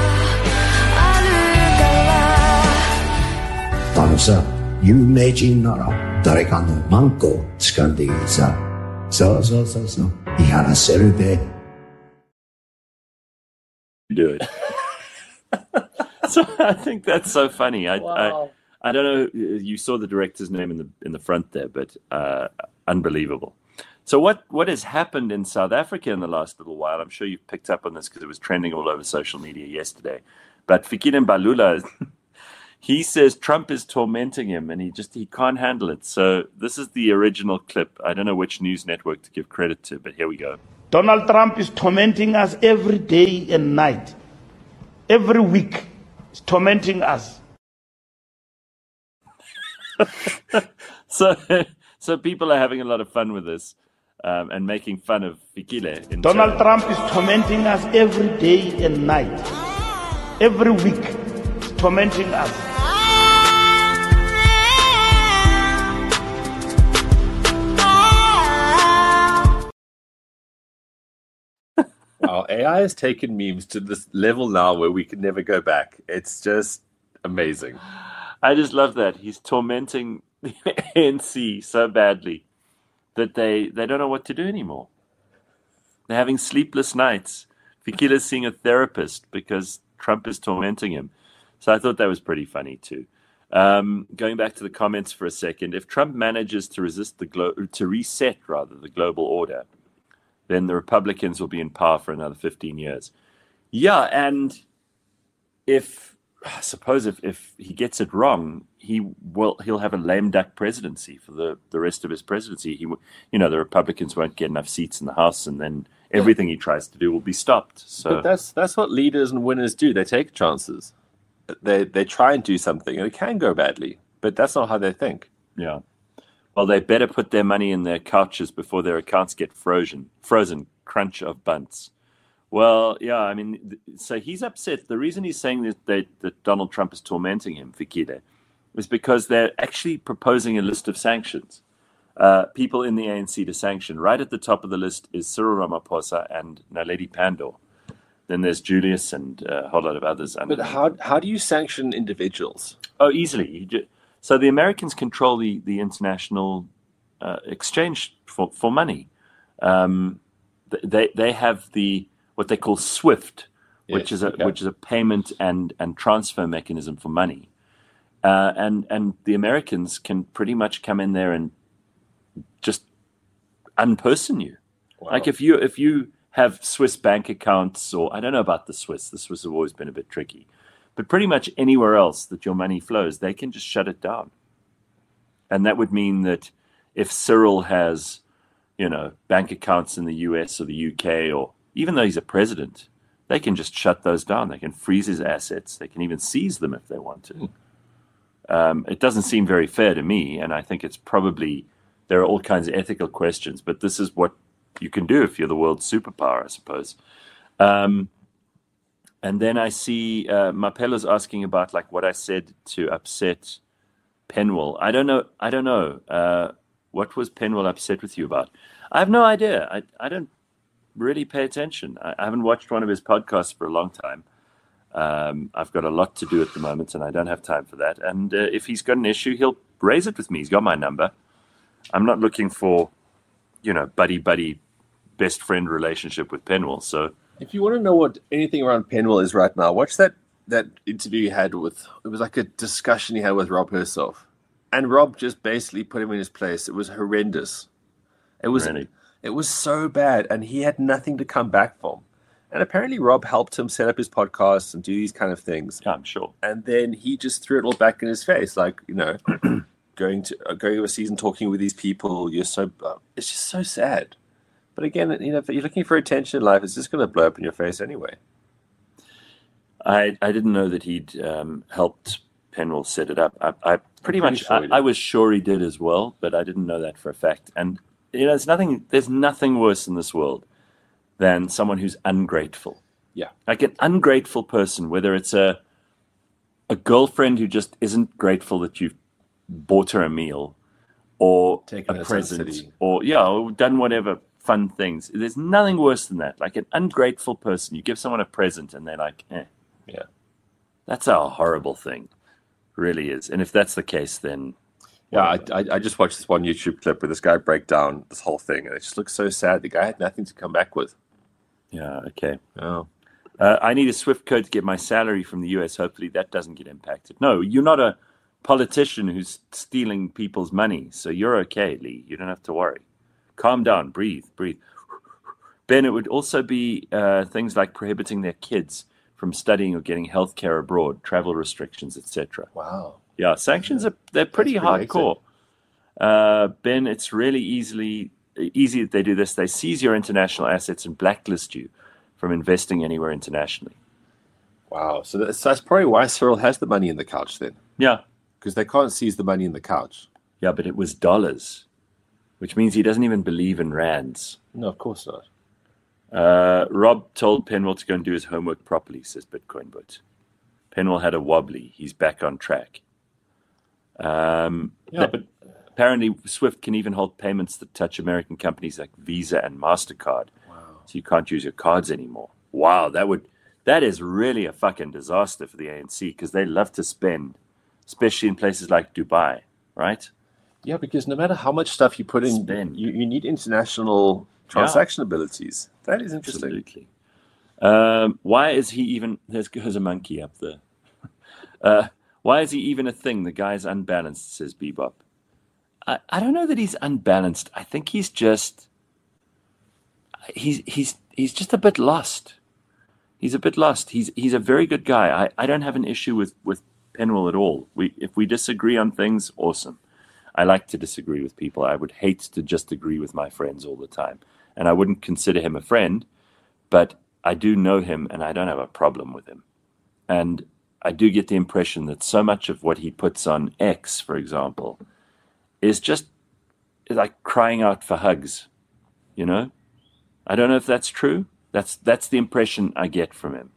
。あのさ、有名人なら誰かのマンコを掴んでいいさ。そうそうそうそう。やらせるで。 Do it. So I think that's so funny. I, Wow. I I don't know. You saw the director's name in the in the front there, but uh, unbelievable. So what what has happened in South Africa in the last little while? I'm sure you've picked up on this because it was trending all over social media yesterday. But Fikile Mbalula, he says Trump is tormenting him, and he just he can't handle it. So this is the original clip. I don't know which news network to give credit to, but here we go. Donald Trump is tormenting us every day and night. Every week, he's tormenting us. so, so people are having a lot of fun with this um, and making fun of Fikile. In Donald turn. Trump is tormenting us every day and night. Every week, he's tormenting us. Wow, A I has taken memes to this level now where we can never go back. It's just amazing. I just love that. He's tormenting the A N C so badly that they, they don't know what to do anymore. They're having sleepless nights. Fikile's seeing a therapist because Trump is tormenting him. So I thought that was pretty funny too. Um, going back to the comments for a second, if Trump manages to resist the glo- to reset rather the global order, then the Republicans will be in power for another fifteen years. Yeah, and if I suppose if, if he gets it wrong, he will he'll have a lame duck presidency for the, the rest of his presidency. He, you know, the Republicans won't get enough seats in the House, and then everything he tries to do will be stopped. So But that's that's what leaders and winners do. They take chances. They they try and do something, and it can go badly. But that's not how they think. yeah. Well, they better put their money in their couches before their accounts get frozen. Frozen crunch of bunts. Well, yeah, I mean, th- so he's upset. The reason he's saying that, that, that Donald Trump is tormenting him, Fikile, is because they're actually proposing a list of sanctions. Uh, people in the A N C to sanction. Right at the top of the list is Cyril Ramaphosa and Naledi Pandor. Then there's Julius and uh, a whole lot of others. But how how do you sanction individuals? Oh, easily. You ju- So the Americans control the the international uh, exchange for, for money. Um, th- they they have the what they call SWIFT, which Yes, is a okay. which is a payment and, and transfer mechanism for money. Uh, and and the Americans can pretty much come in there and just unperson you. Wow. Like if you if you have Swiss bank accounts, or I don't know about the Swiss. The Swiss have always been a bit tricky. But pretty much anywhere else that your money flows, they can just shut it down. And that would mean that if Cyril has, you know, bank accounts in the U S or the U K, or even though he's a president, they can just shut those down. They can freeze his assets. They can even seize them if they want to. Um, it doesn't seem very fair to me, and I think it's probably, there are all kinds of ethical questions, but this is what you can do if you're the world's superpower, I suppose. Um, And then I see uh, Mapelo's asking about like what I said to upset Penwell. I don't know. I don't know. Uh, what was Penwell upset with you about? I have no idea. I, I don't really pay attention. I, I haven't watched one of his podcasts for a long time. Um, I've got a lot to do at the moment, and I don't have time for that. And uh, if he's got an issue, he'll raise it with me. He's got my number. I'm not looking for, you know, buddy-buddy, best friend relationship with Penwell. So If you want to know what anything around Penwell is right now, watch that that interview he had with, it was like a discussion he had with Rob Herself. And Rob just basically put him in his place. It was horrendous. It was Really? It was so bad, and he had nothing to come back from. And apparently Rob helped him set up his podcasts and do these kind of things. yeah, I'm sure. And then he just threw it all back in his face, like, you know, going to uh, going overseas and talking with these people. You're so uh, it's just so sad. But again, you know, if you're looking for attention in life, it's just going to blow up in your face anyway. I I didn't know that he'd um, helped Penwell set it up. I, I pretty, pretty much sure he I, did. I was sure he did as well, but I didn't know that for a fact. And you know, there's nothing there's nothing worse in this world than someone who's ungrateful. Yeah. Like an ungrateful person, whether it's a a girlfriend who just isn't grateful that you've bought her a meal, or Taken a to Sun present, City. or yeah, or done whatever fun things. There's nothing worse than that. Like an ungrateful person, you give someone a present and they're like, eh. Yeah. That's a horrible thing. Really is. And if that's the case, then Yeah, I, I I just watched this one YouTube clip where this guy break down this whole thing, and it just looks so sad. The guy had nothing to come back with. yeah, okay. Oh. Uh, I need a Swift code to get my salary from the U S. Hopefully that doesn't get impacted. No, you're not a politician who's stealing people's money. So you're okay, Lee. You don't have to worry. Calm down. Breathe. Breathe. Ben, it would also be uh, things like prohibiting their kids from studying or getting healthcare abroad, travel restrictions, et cetera. Wow. Yeah, sanctions are they're pretty pretty hardcore. Uh, Ben, it's really easily easy that they do this. They seize your international assets and blacklist you from investing anywhere internationally. Wow. So that's, that's probably why Cyril has the money in the couch then, Yeah, because they can't seize the money in the couch. yeah, but it was dollars, which means he doesn't even believe in rands. No, of course not. Uh, Rob told Penwell to go and do his homework properly, says Bitcoin But. Penwell had a wobbly. He's back on track. Um, Yeah, that- but apparently Swift can even hold payments that touch American companies like Visa and MasterCard. wow. So you can't use your cards anymore. Wow, that would that is really a fucking disaster for the A N C because they love to spend, especially in places like Dubai, right? Yeah, because no matter how much stuff you put in, Spend. you, you need international transaction abilities. That is interesting. Absolutely. Um, why is he even? There's, there's a monkey up there. Uh, why is he even a thing? The guy's unbalanced, says Bebop. I, I don't know that he's unbalanced. I think he's just he's he's he's just a bit lost. He's a bit lost. He's he's a very good guy. I, I don't have an issue with, with Penwell at all. We if we disagree on things, awesome. I like to disagree with people. I would hate to just agree with my friends all the time. And I wouldn't consider him a friend, but I do know him and I don't have a problem with him. And I do get the impression that so much of what he puts on X, for example, is just like crying out for hugs, you know? I don't know if that's true. That's that's the impression I get from him.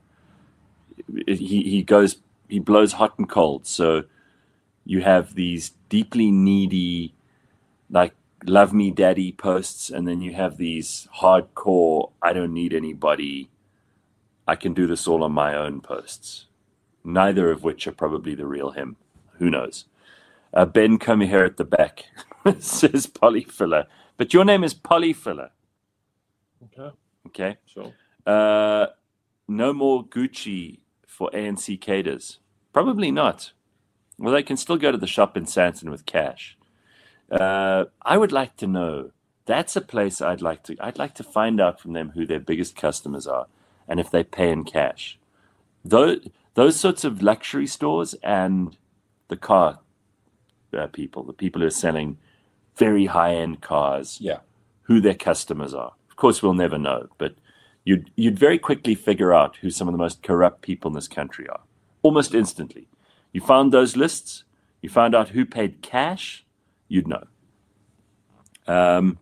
He he goes he blows hot and cold. So you have these deeply needy, like love me daddy posts, and then you have these hardcore I don't need anybody, I can do this all on my own posts. Neither of which are probably the real him. Who knows? Uh, Ben, come here at the back, says Polyfiller. But your name is Polyfiller. Okay, Okay. sure. Uh, no more Gucci for A N C cadres. Probably not. Well, they can still go to the shop in Santon with cash. Uh, I would like to know. That's a place I'd like to. I'd like to find out from them who their biggest customers are, and if they pay in cash. Those those sorts of luxury stores and the car uh, people, the people who are selling very high end cars, Yeah. who their customers are. Of course, we'll never know, but you'd you'd very quickly figure out who some of the most corrupt people in this country are, almost instantly. You found those lists, you found out who paid cash, you'd know. Um,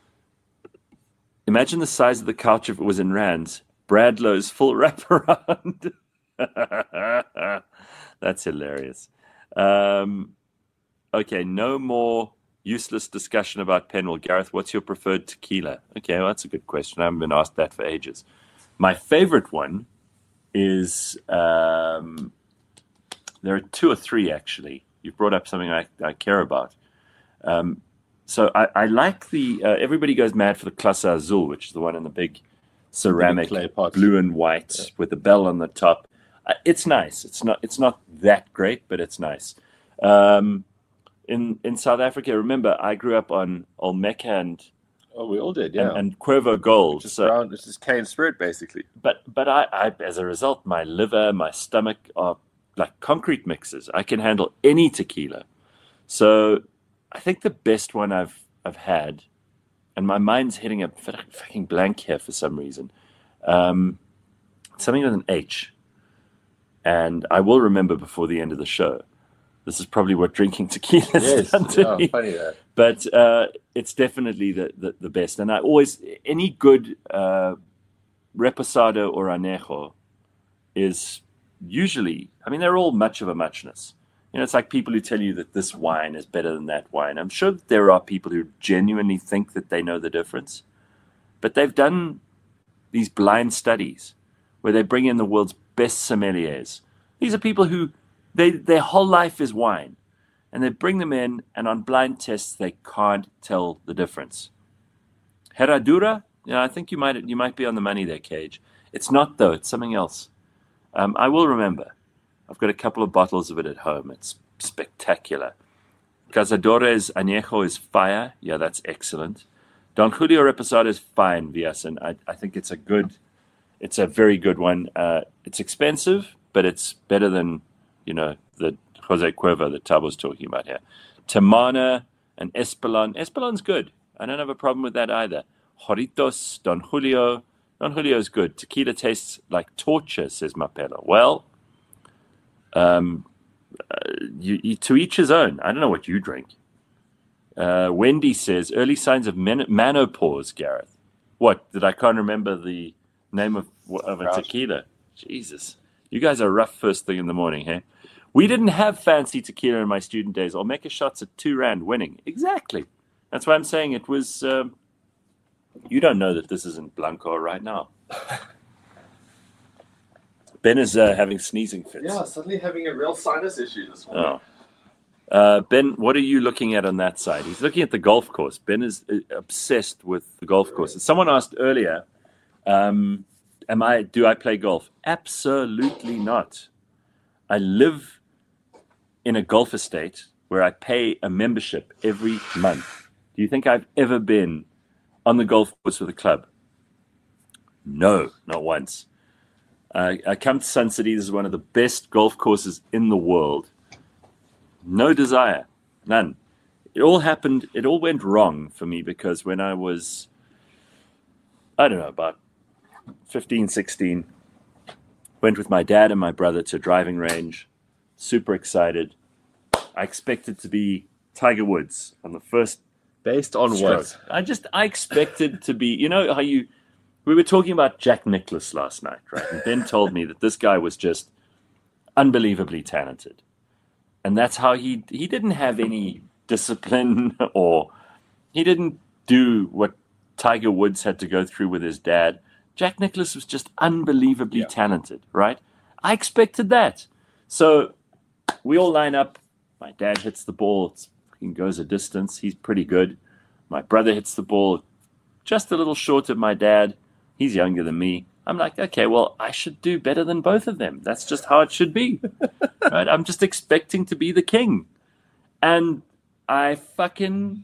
imagine the size of the couch if it was in rands. Bradlow's full wraparound. That's hilarious. Um, okay, no more useless discussion about Penwell. Gareth, what's your preferred tequila? Okay, well, that's a good question. I haven't been asked that for ages. My favorite one is, um, there are two or three, actually. You've brought up something I, I care about. Um, so I, I like the, uh, everybody goes mad for the Clase Azul, which is the one in the big ceramic, clay pots. blue and white Yeah. with the bell on the top. Uh, it's nice. It's not, it's not that great, but it's nice. Um, in, in South Africa, remember, I grew up on Olmeca and, Oh, we all did, yeah. and, and Cuervo Gold. just So, brown, it's just cane spirit, basically. but but I, I, as a result, my liver, my stomach are like concrete mixes. I can handle any tequila. So I think the best one I've I've had, and my mind's hitting a fucking blank here for some reason. Um, something with an H, and I will remember before the end of the show. This is probably what drinking tequila has Yes, done to yeah, me. funny that. But uh, it's definitely the, the, the best. And I always, any good uh, reposado or anejo is usually, I mean, they're all much of a muchness. You know, it's like people who tell you that this wine is better than that wine. I'm sure that there are people who genuinely think that they know the difference, but they've done these blind studies where they bring in the world's best sommeliers. These are people who, they, their whole life is wine, and they bring them in, and on blind tests, they can't tell the difference. Herradura, yeah, I think you might you might be on the money there, Cage. It's not, though. It's something else. Um, I will remember. I've got a couple of bottles of it at home. It's spectacular. Cazadores Añejo is fire. Yeah, that's excellent. Don Julio Reposado is fine, Viasen. I, I think it's a good, it's a very good one. Uh, it's expensive, but it's better than, you know, the Jose Cuervo that Tabo's talking about here. Tamana and Espolon. Espolon's good. I don't have a problem with that either. Joritos, Don Julio. Don Julio is good. Tequila tastes like torture, says Mapelo. Well, um, uh, you, you, to each his own. I don't know what you drink. Uh, Wendy says, early signs of men- menopause, Gareth. What? That I can't remember the name of, of a tequila. Jesus. You guys are rough first thing in the morning, hey? We didn't have fancy tequila in my student days. Olmeca shots at two rand winning. Exactly. That's why I'm saying it was... Um, you don't know that this isn't Blanco right now. Ben is uh, having sneezing fits. Yeah, suddenly having a real sinus issue this morning. Oh. Uh, Ben, what are you looking at on that side? He's looking at the golf course. Ben is uh, obsessed with the golf course. And someone asked earlier, um, am I? do I play golf? Absolutely not. I live in a golf estate where I pay a membership every month. Do you think I've ever been on the golf course with a club? No, not once. Uh, I come to Sun City. This is one of the best golf courses in the world. No desire, none. It all happened, it all went wrong for me because when I was, I don't know, about fifteen, sixteen, went with my dad and my brother to a driving range, super excited. I expected to be Tiger Woods on the first Based on stroke. what? I just, I expected to be, you know how you, we were talking about Jack Nicklaus last night, right? And Ben told me that this guy was just unbelievably talented. And that's how he, he didn't have any discipline or he didn't do what Tiger Woods had to go through with his dad. Jack Nicklaus was just unbelievably Yeah. talented, right? I expected that. So we all line up. My dad hits the ball. It's fucking goes a distance. He's pretty good. My brother hits the ball just a little short of my dad. He's younger than me. I'm like, okay, well, I should do better than both of them. That's just how it should be. Right? I'm just expecting to be the king. And I fucking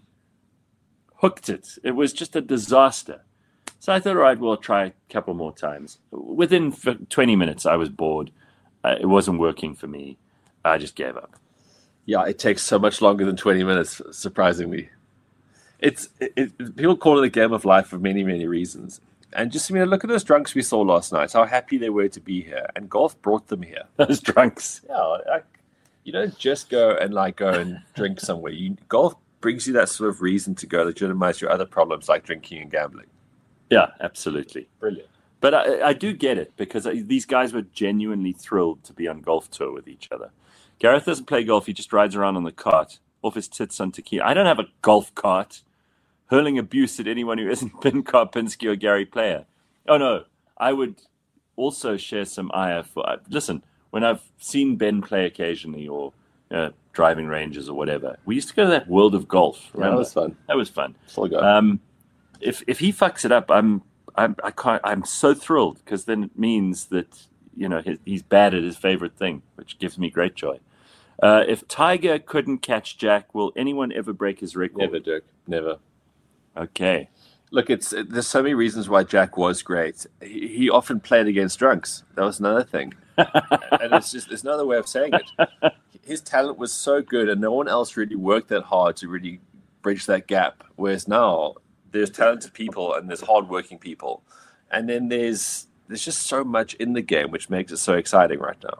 hooked it. It was just a disaster. So I thought, all right, we'll try a couple more times. Within twenty minutes, I was bored. Uh, it wasn't working for me. I just gave up. Yeah, it takes so much longer than twenty minutes, surprisingly. It's it, it, people call it a game of life for many, many reasons. And just, I mean, look at those drunks we saw last night, how happy they were to be here. And golf brought them here. Those drunks. Yeah, like, you don't just go and like go and drink somewhere. You, golf brings you that sort of reason to go legitimize your other problems like drinking and gambling. Yeah, absolutely. Brilliant. But I, I do get it because I, these guys were genuinely thrilled to be on golf tour with each other. Gareth doesn't play golf. He just rides around on the cart off his tits on tequila. I don't have a golf cart hurling abuse at anyone who isn't Ben Karpinski or Gary Player. Oh, no. I would also share some ire for... Uh, listen, when I've seen Ben play occasionally or uh, driving ranges or whatever, we used to go to that World of Golf. Yeah, that was fun. That was fun. Still go. Um, if if he fucks it up, I'm I'm I can't I'm so thrilled because then it means that you know he, he's bad at his favorite thing, which gives me great joy. Uh, if Tiger couldn't catch Jack, will anyone ever break his record? Never, Dirk. Never. Okay. Look, it's there's so many reasons why Jack was great. He, he often played against drunks. That was another thing. And it's just there's no other way of saying it. His talent was so good, and no one else really worked that hard to really bridge that gap. Whereas now there's talented people and there's hardworking people, and then there's there's just so much in the game which makes it so exciting right now.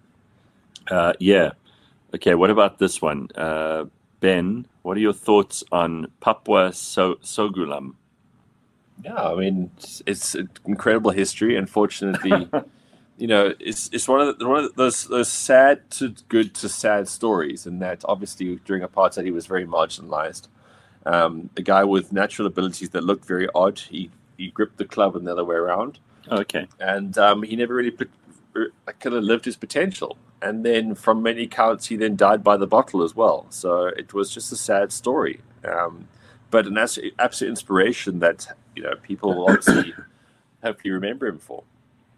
Uh, yeah. Okay. What about this one, uh, Ben? What are your thoughts on Papua so- Sogulam? Yeah, I mean, it's, it's an incredible history. Unfortunately, you know, it's it's one of the, one of those those sad to good to sad stories, and that obviously during apartheid he was very marginalized. Um, a guy with natural abilities that looked very odd. He he gripped the club and the other way around. Okay. And um, he never really put, kind of lived his potential. And then from many counts, he then died by the bottle as well. So it was just a sad story. Um, but an absolute, absolute inspiration that, you know, people will obviously hopefully remember him for.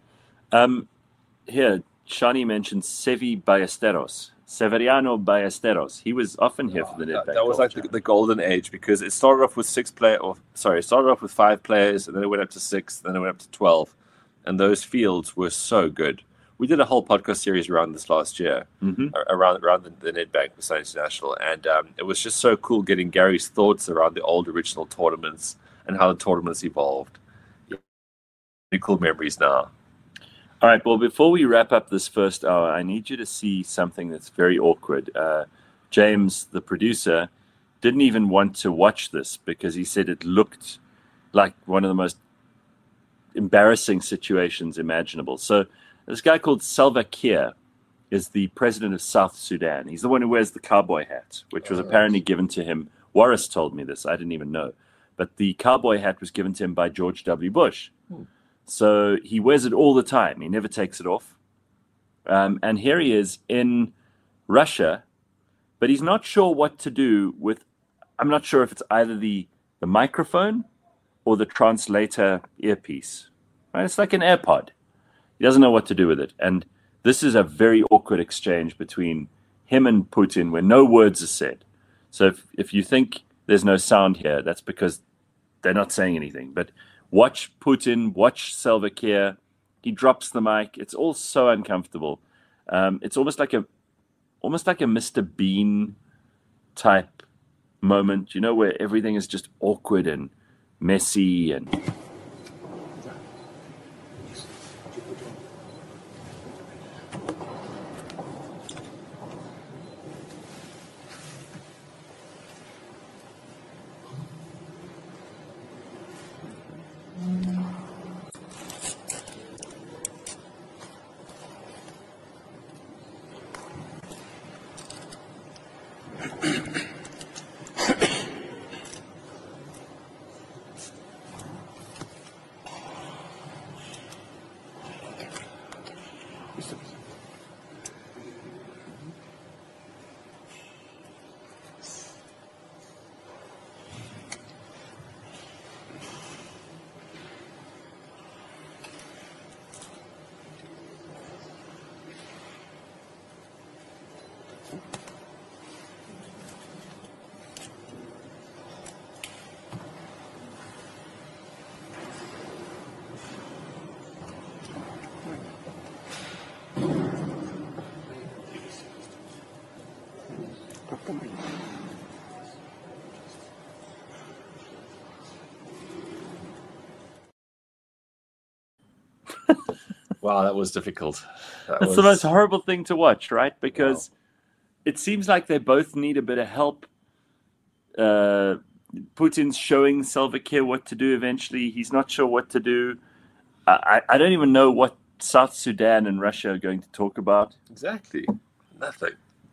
Um, here, Shani mentioned Sevi Ballesteros. Severiano Ballesteros. He was often here for the Nedbank. That, that was like the, the golden age, because it started off with six player, or sorry, it started off with five players, and then it went up to six, then it went up to twelve, and those fields were so good. We did a whole podcast series around this last year, mm-hmm. around around the, the Nedbank with Sun International, and um, it was just so cool getting Gary's thoughts around the old original tournaments and how the tournaments evolved. Yeah. Really cool memories now. All right, well, before we wrap up this first hour, I need you to see something that's very awkward. Uh, James, the producer, didn't even want to watch this because he said it looked like one of the most embarrassing situations imaginable. So this guy called Salva Kiir is the president of South Sudan. He's the one who wears the cowboy hat, which was apparently given to him. Warris told me this. I didn't even know. But the cowboy hat was given to him by George W. Bush. Hmm. So he wears it all the time. He never takes it off. Um, and here he is in Russia, but he's not sure what to do with, I'm not sure if it's either the, the microphone or the translator earpiece. Right? It's like an AirPod. He doesn't know what to do with it. And this is a very awkward exchange between him and Putin where no words are said. So if, if you think there's no sound here, that's because they're not saying anything. But watch Putin, watch Salva Kiir. He drops the mic. It's all so uncomfortable. Um, it's almost like a, almost like a Mister Bean type moment, you know, where everything is just awkward and messy and. Wow, that was difficult. That That's was... the most horrible thing to watch, right? Because wow. It seems like they both need a bit of help. Uh, Putin's showing Salva Kiir what to do eventually. He's not sure what to do. I, I don't even know what South Sudan and Russia are going to talk about. Exactly. Nothing.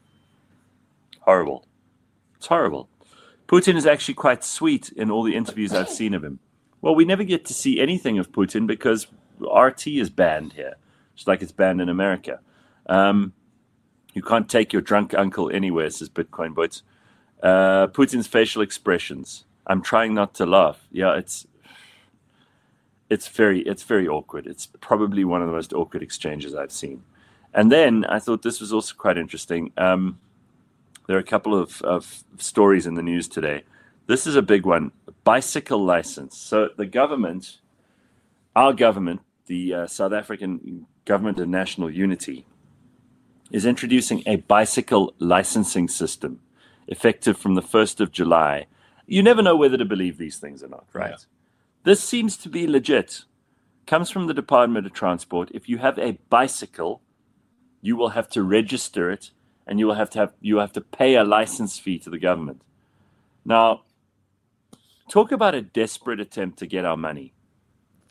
Horrible. It's horrible. Putin is actually quite sweet in all the interviews I've seen of him. Well, we never get to see anything of Putin because R T is banned here, just like it's banned in America. Um, you can't take your drunk uncle anywhere, says Bitcoin Boots. Uh, Putin's facial expressions. I'm trying not to laugh. Yeah, it's it's very it's very awkward. It's probably one of the most awkward exchanges I've seen. And then I thought this was also quite interesting. Um, there are a couple of, of stories in the news today. This is a big one. Bicycle license. So the government, our government, the uh, South African Government of National Unity, is introducing a bicycle licensing system effective from the first of July. You never know whether to believe these things or not, right? Yeah. This seems to be legit. Comes from the Department of Transport. If you have a bicycle, you will have to register it, and you will have to have you have to pay a license fee to the government. Now, talk about a desperate attempt to get our money.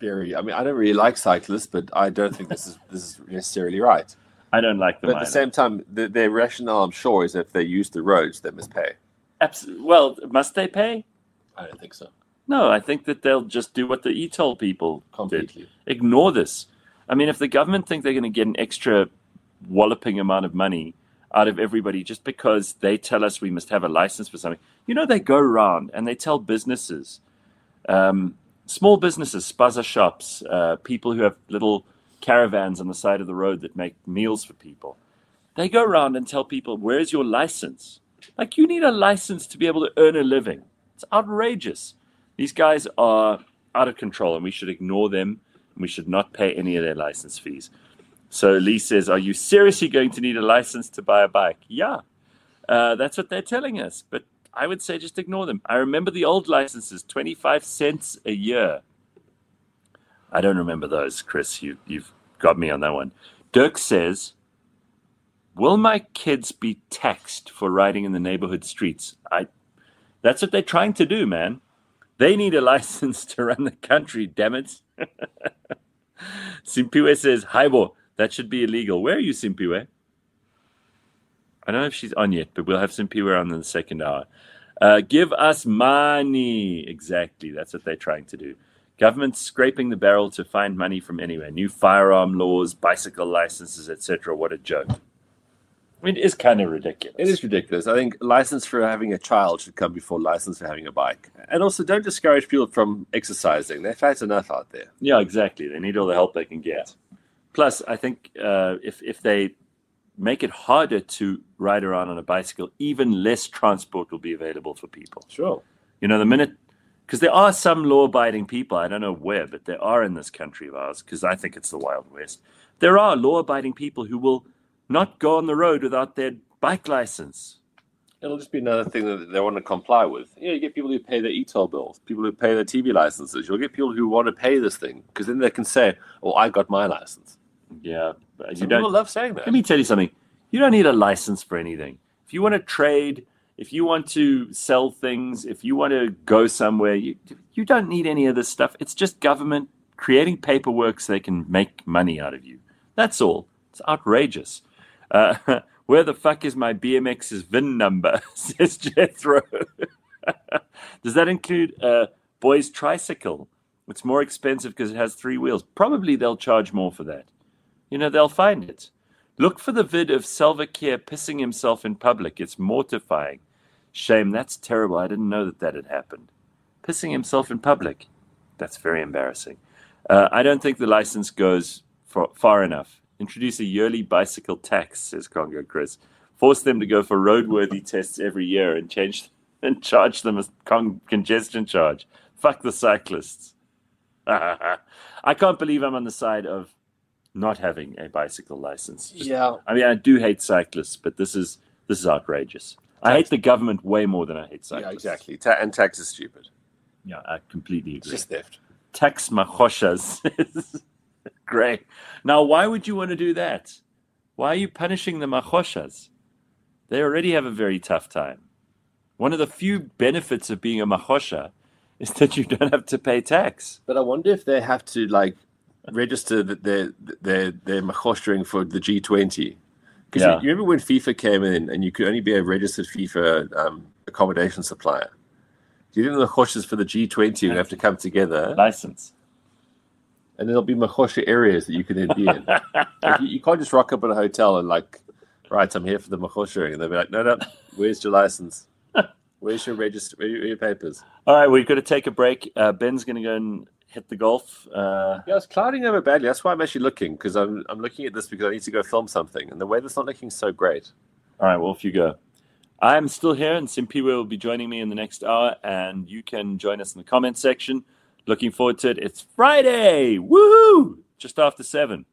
very. I mean, I don't really like cyclists, but I don't think this is this is necessarily right. I don't like them But at either. the same time, the, their rationale, I'm sure, is if they use the roads, they must pay. Abs- well, must they pay? I don't think so. No, I think that they'll just do what the e toll people Completely. did. Ignore this. I mean, if the government think they're going to get an extra walloping amount of money out of everybody just because they tell us we must have a license for something, you know, they go around and they tell businesses, um, small businesses, spaza shops, uh, people who have little caravans on the side of the road that make meals for people. They go around and tell people, where's your license? Like, you need a license to be able to earn a living. It's outrageous. These guys are out of control, and we should ignore them, and we should not pay any of their license fees. So Lee says, are you seriously going to need a license to buy a bike? Yeah, uh, that's what they're telling us. But I would say just ignore them. I remember the old licenses, twenty-five cents a year. I don't remember those, Chris. You, you've got me on that one. Dirk says, will my kids be taxed for riding in the neighborhood streets? I. That's what they're trying to do, man. They need a license to run the country, damn it. Simpiwe says, Haibo, that should be illegal. Where are you, Simpiwe? I don't know if she's on yet, but we'll have Simpiwe on in the second hour. Uh, give us money. Exactly. That's what they're trying to do. Government scraping the barrel to find money from anywhere. New firearm laws, bicycle licenses, et cetera. What a joke. I mean, it is kind of ridiculous. It is ridiculous. I think license for having a child should come before license for having a bike. And also, don't discourage people from exercising. They're fat enough out there. Yeah, exactly. They need all the help they can get. Plus, I think uh, if if they make it harder to ride around on a bicycle, even less transport will be available for people. Sure. You know, the minute, because there are some law-abiding people, I don't know where, but there are in this country of ours, because I think it's the Wild West. There are law-abiding people who will not go on the road without their bike license. It'll just be another thing that they want to comply with. You know, you get people who pay their e-toll bills, people who pay their T V licenses. You'll get people who want to pay this thing, because then they can say, oh, I got my license. Yeah. But you Some don't, people love saying that. Let me tell you something. You don't need a license for anything. If you want to trade, if you want to sell things, if you want to go somewhere, you, you don't need any of this stuff. It's just government creating paperwork so they can make money out of you. That's all. It's outrageous. Uh, where the fuck is my B M X's V I N number, says Jethro. Does that include a boy's tricycle? It's more expensive because it has three wheels. Probably they'll charge more for that. You know, they'll find it. Look for the vid of Salva Kiir pissing himself in public. It's mortifying. Shame, that's terrible. I didn't know that that had happened. Pissing himself in public. That's very embarrassing. Uh, I don't think the license goes for, far enough. Introduce a yearly bicycle tax, says Congo Chris. Force them to go for roadworthy tests every year and change and charge them a con- congestion charge. Fuck the cyclists. I can't believe I'm on the side of not having a bicycle license. Just, yeah. I mean, I do hate cyclists, but this is this is outrageous. I hate the government way more than I hate cyclists. Yeah, exactly. Ta- and tax is stupid. Yeah, I completely It's agree. just theft. Tax machoshas. Great. Now, why would you want to do that? Why are you punishing the machoshas? They already have a very tough time. One of the few benefits of being a machosha is that you don't have to pay tax. But I wonder if they have to like register that they're they're they're machoshering for the G twenty. Because Yeah. you, you remember when FIFA came in and you could only be a registered FIFA um, accommodation supplier. Do you think the machoshas for the G twenty would have to come together? License. And there'll be machosha areas that you can then be in. Like, you, you can't just rock up at a hotel and like, right, I'm here for the machoshering. And they'll be like, no, no, where's your license? Where's your register? Where are your, your papers? All right, we've got to take a break. Uh, Ben's going to go and hit the golf. Uh, Yeah, it's clouding over badly. That's why I'm actually looking, because I'm I'm looking at this because I need to go film something, and the weather's not looking so great. all right, well, off you go. I'm still here, and Simpiwe will be joining me in the next hour, and you can join us in the comment section. Looking forward to it. It's Friday! Woohoo! Just after seven.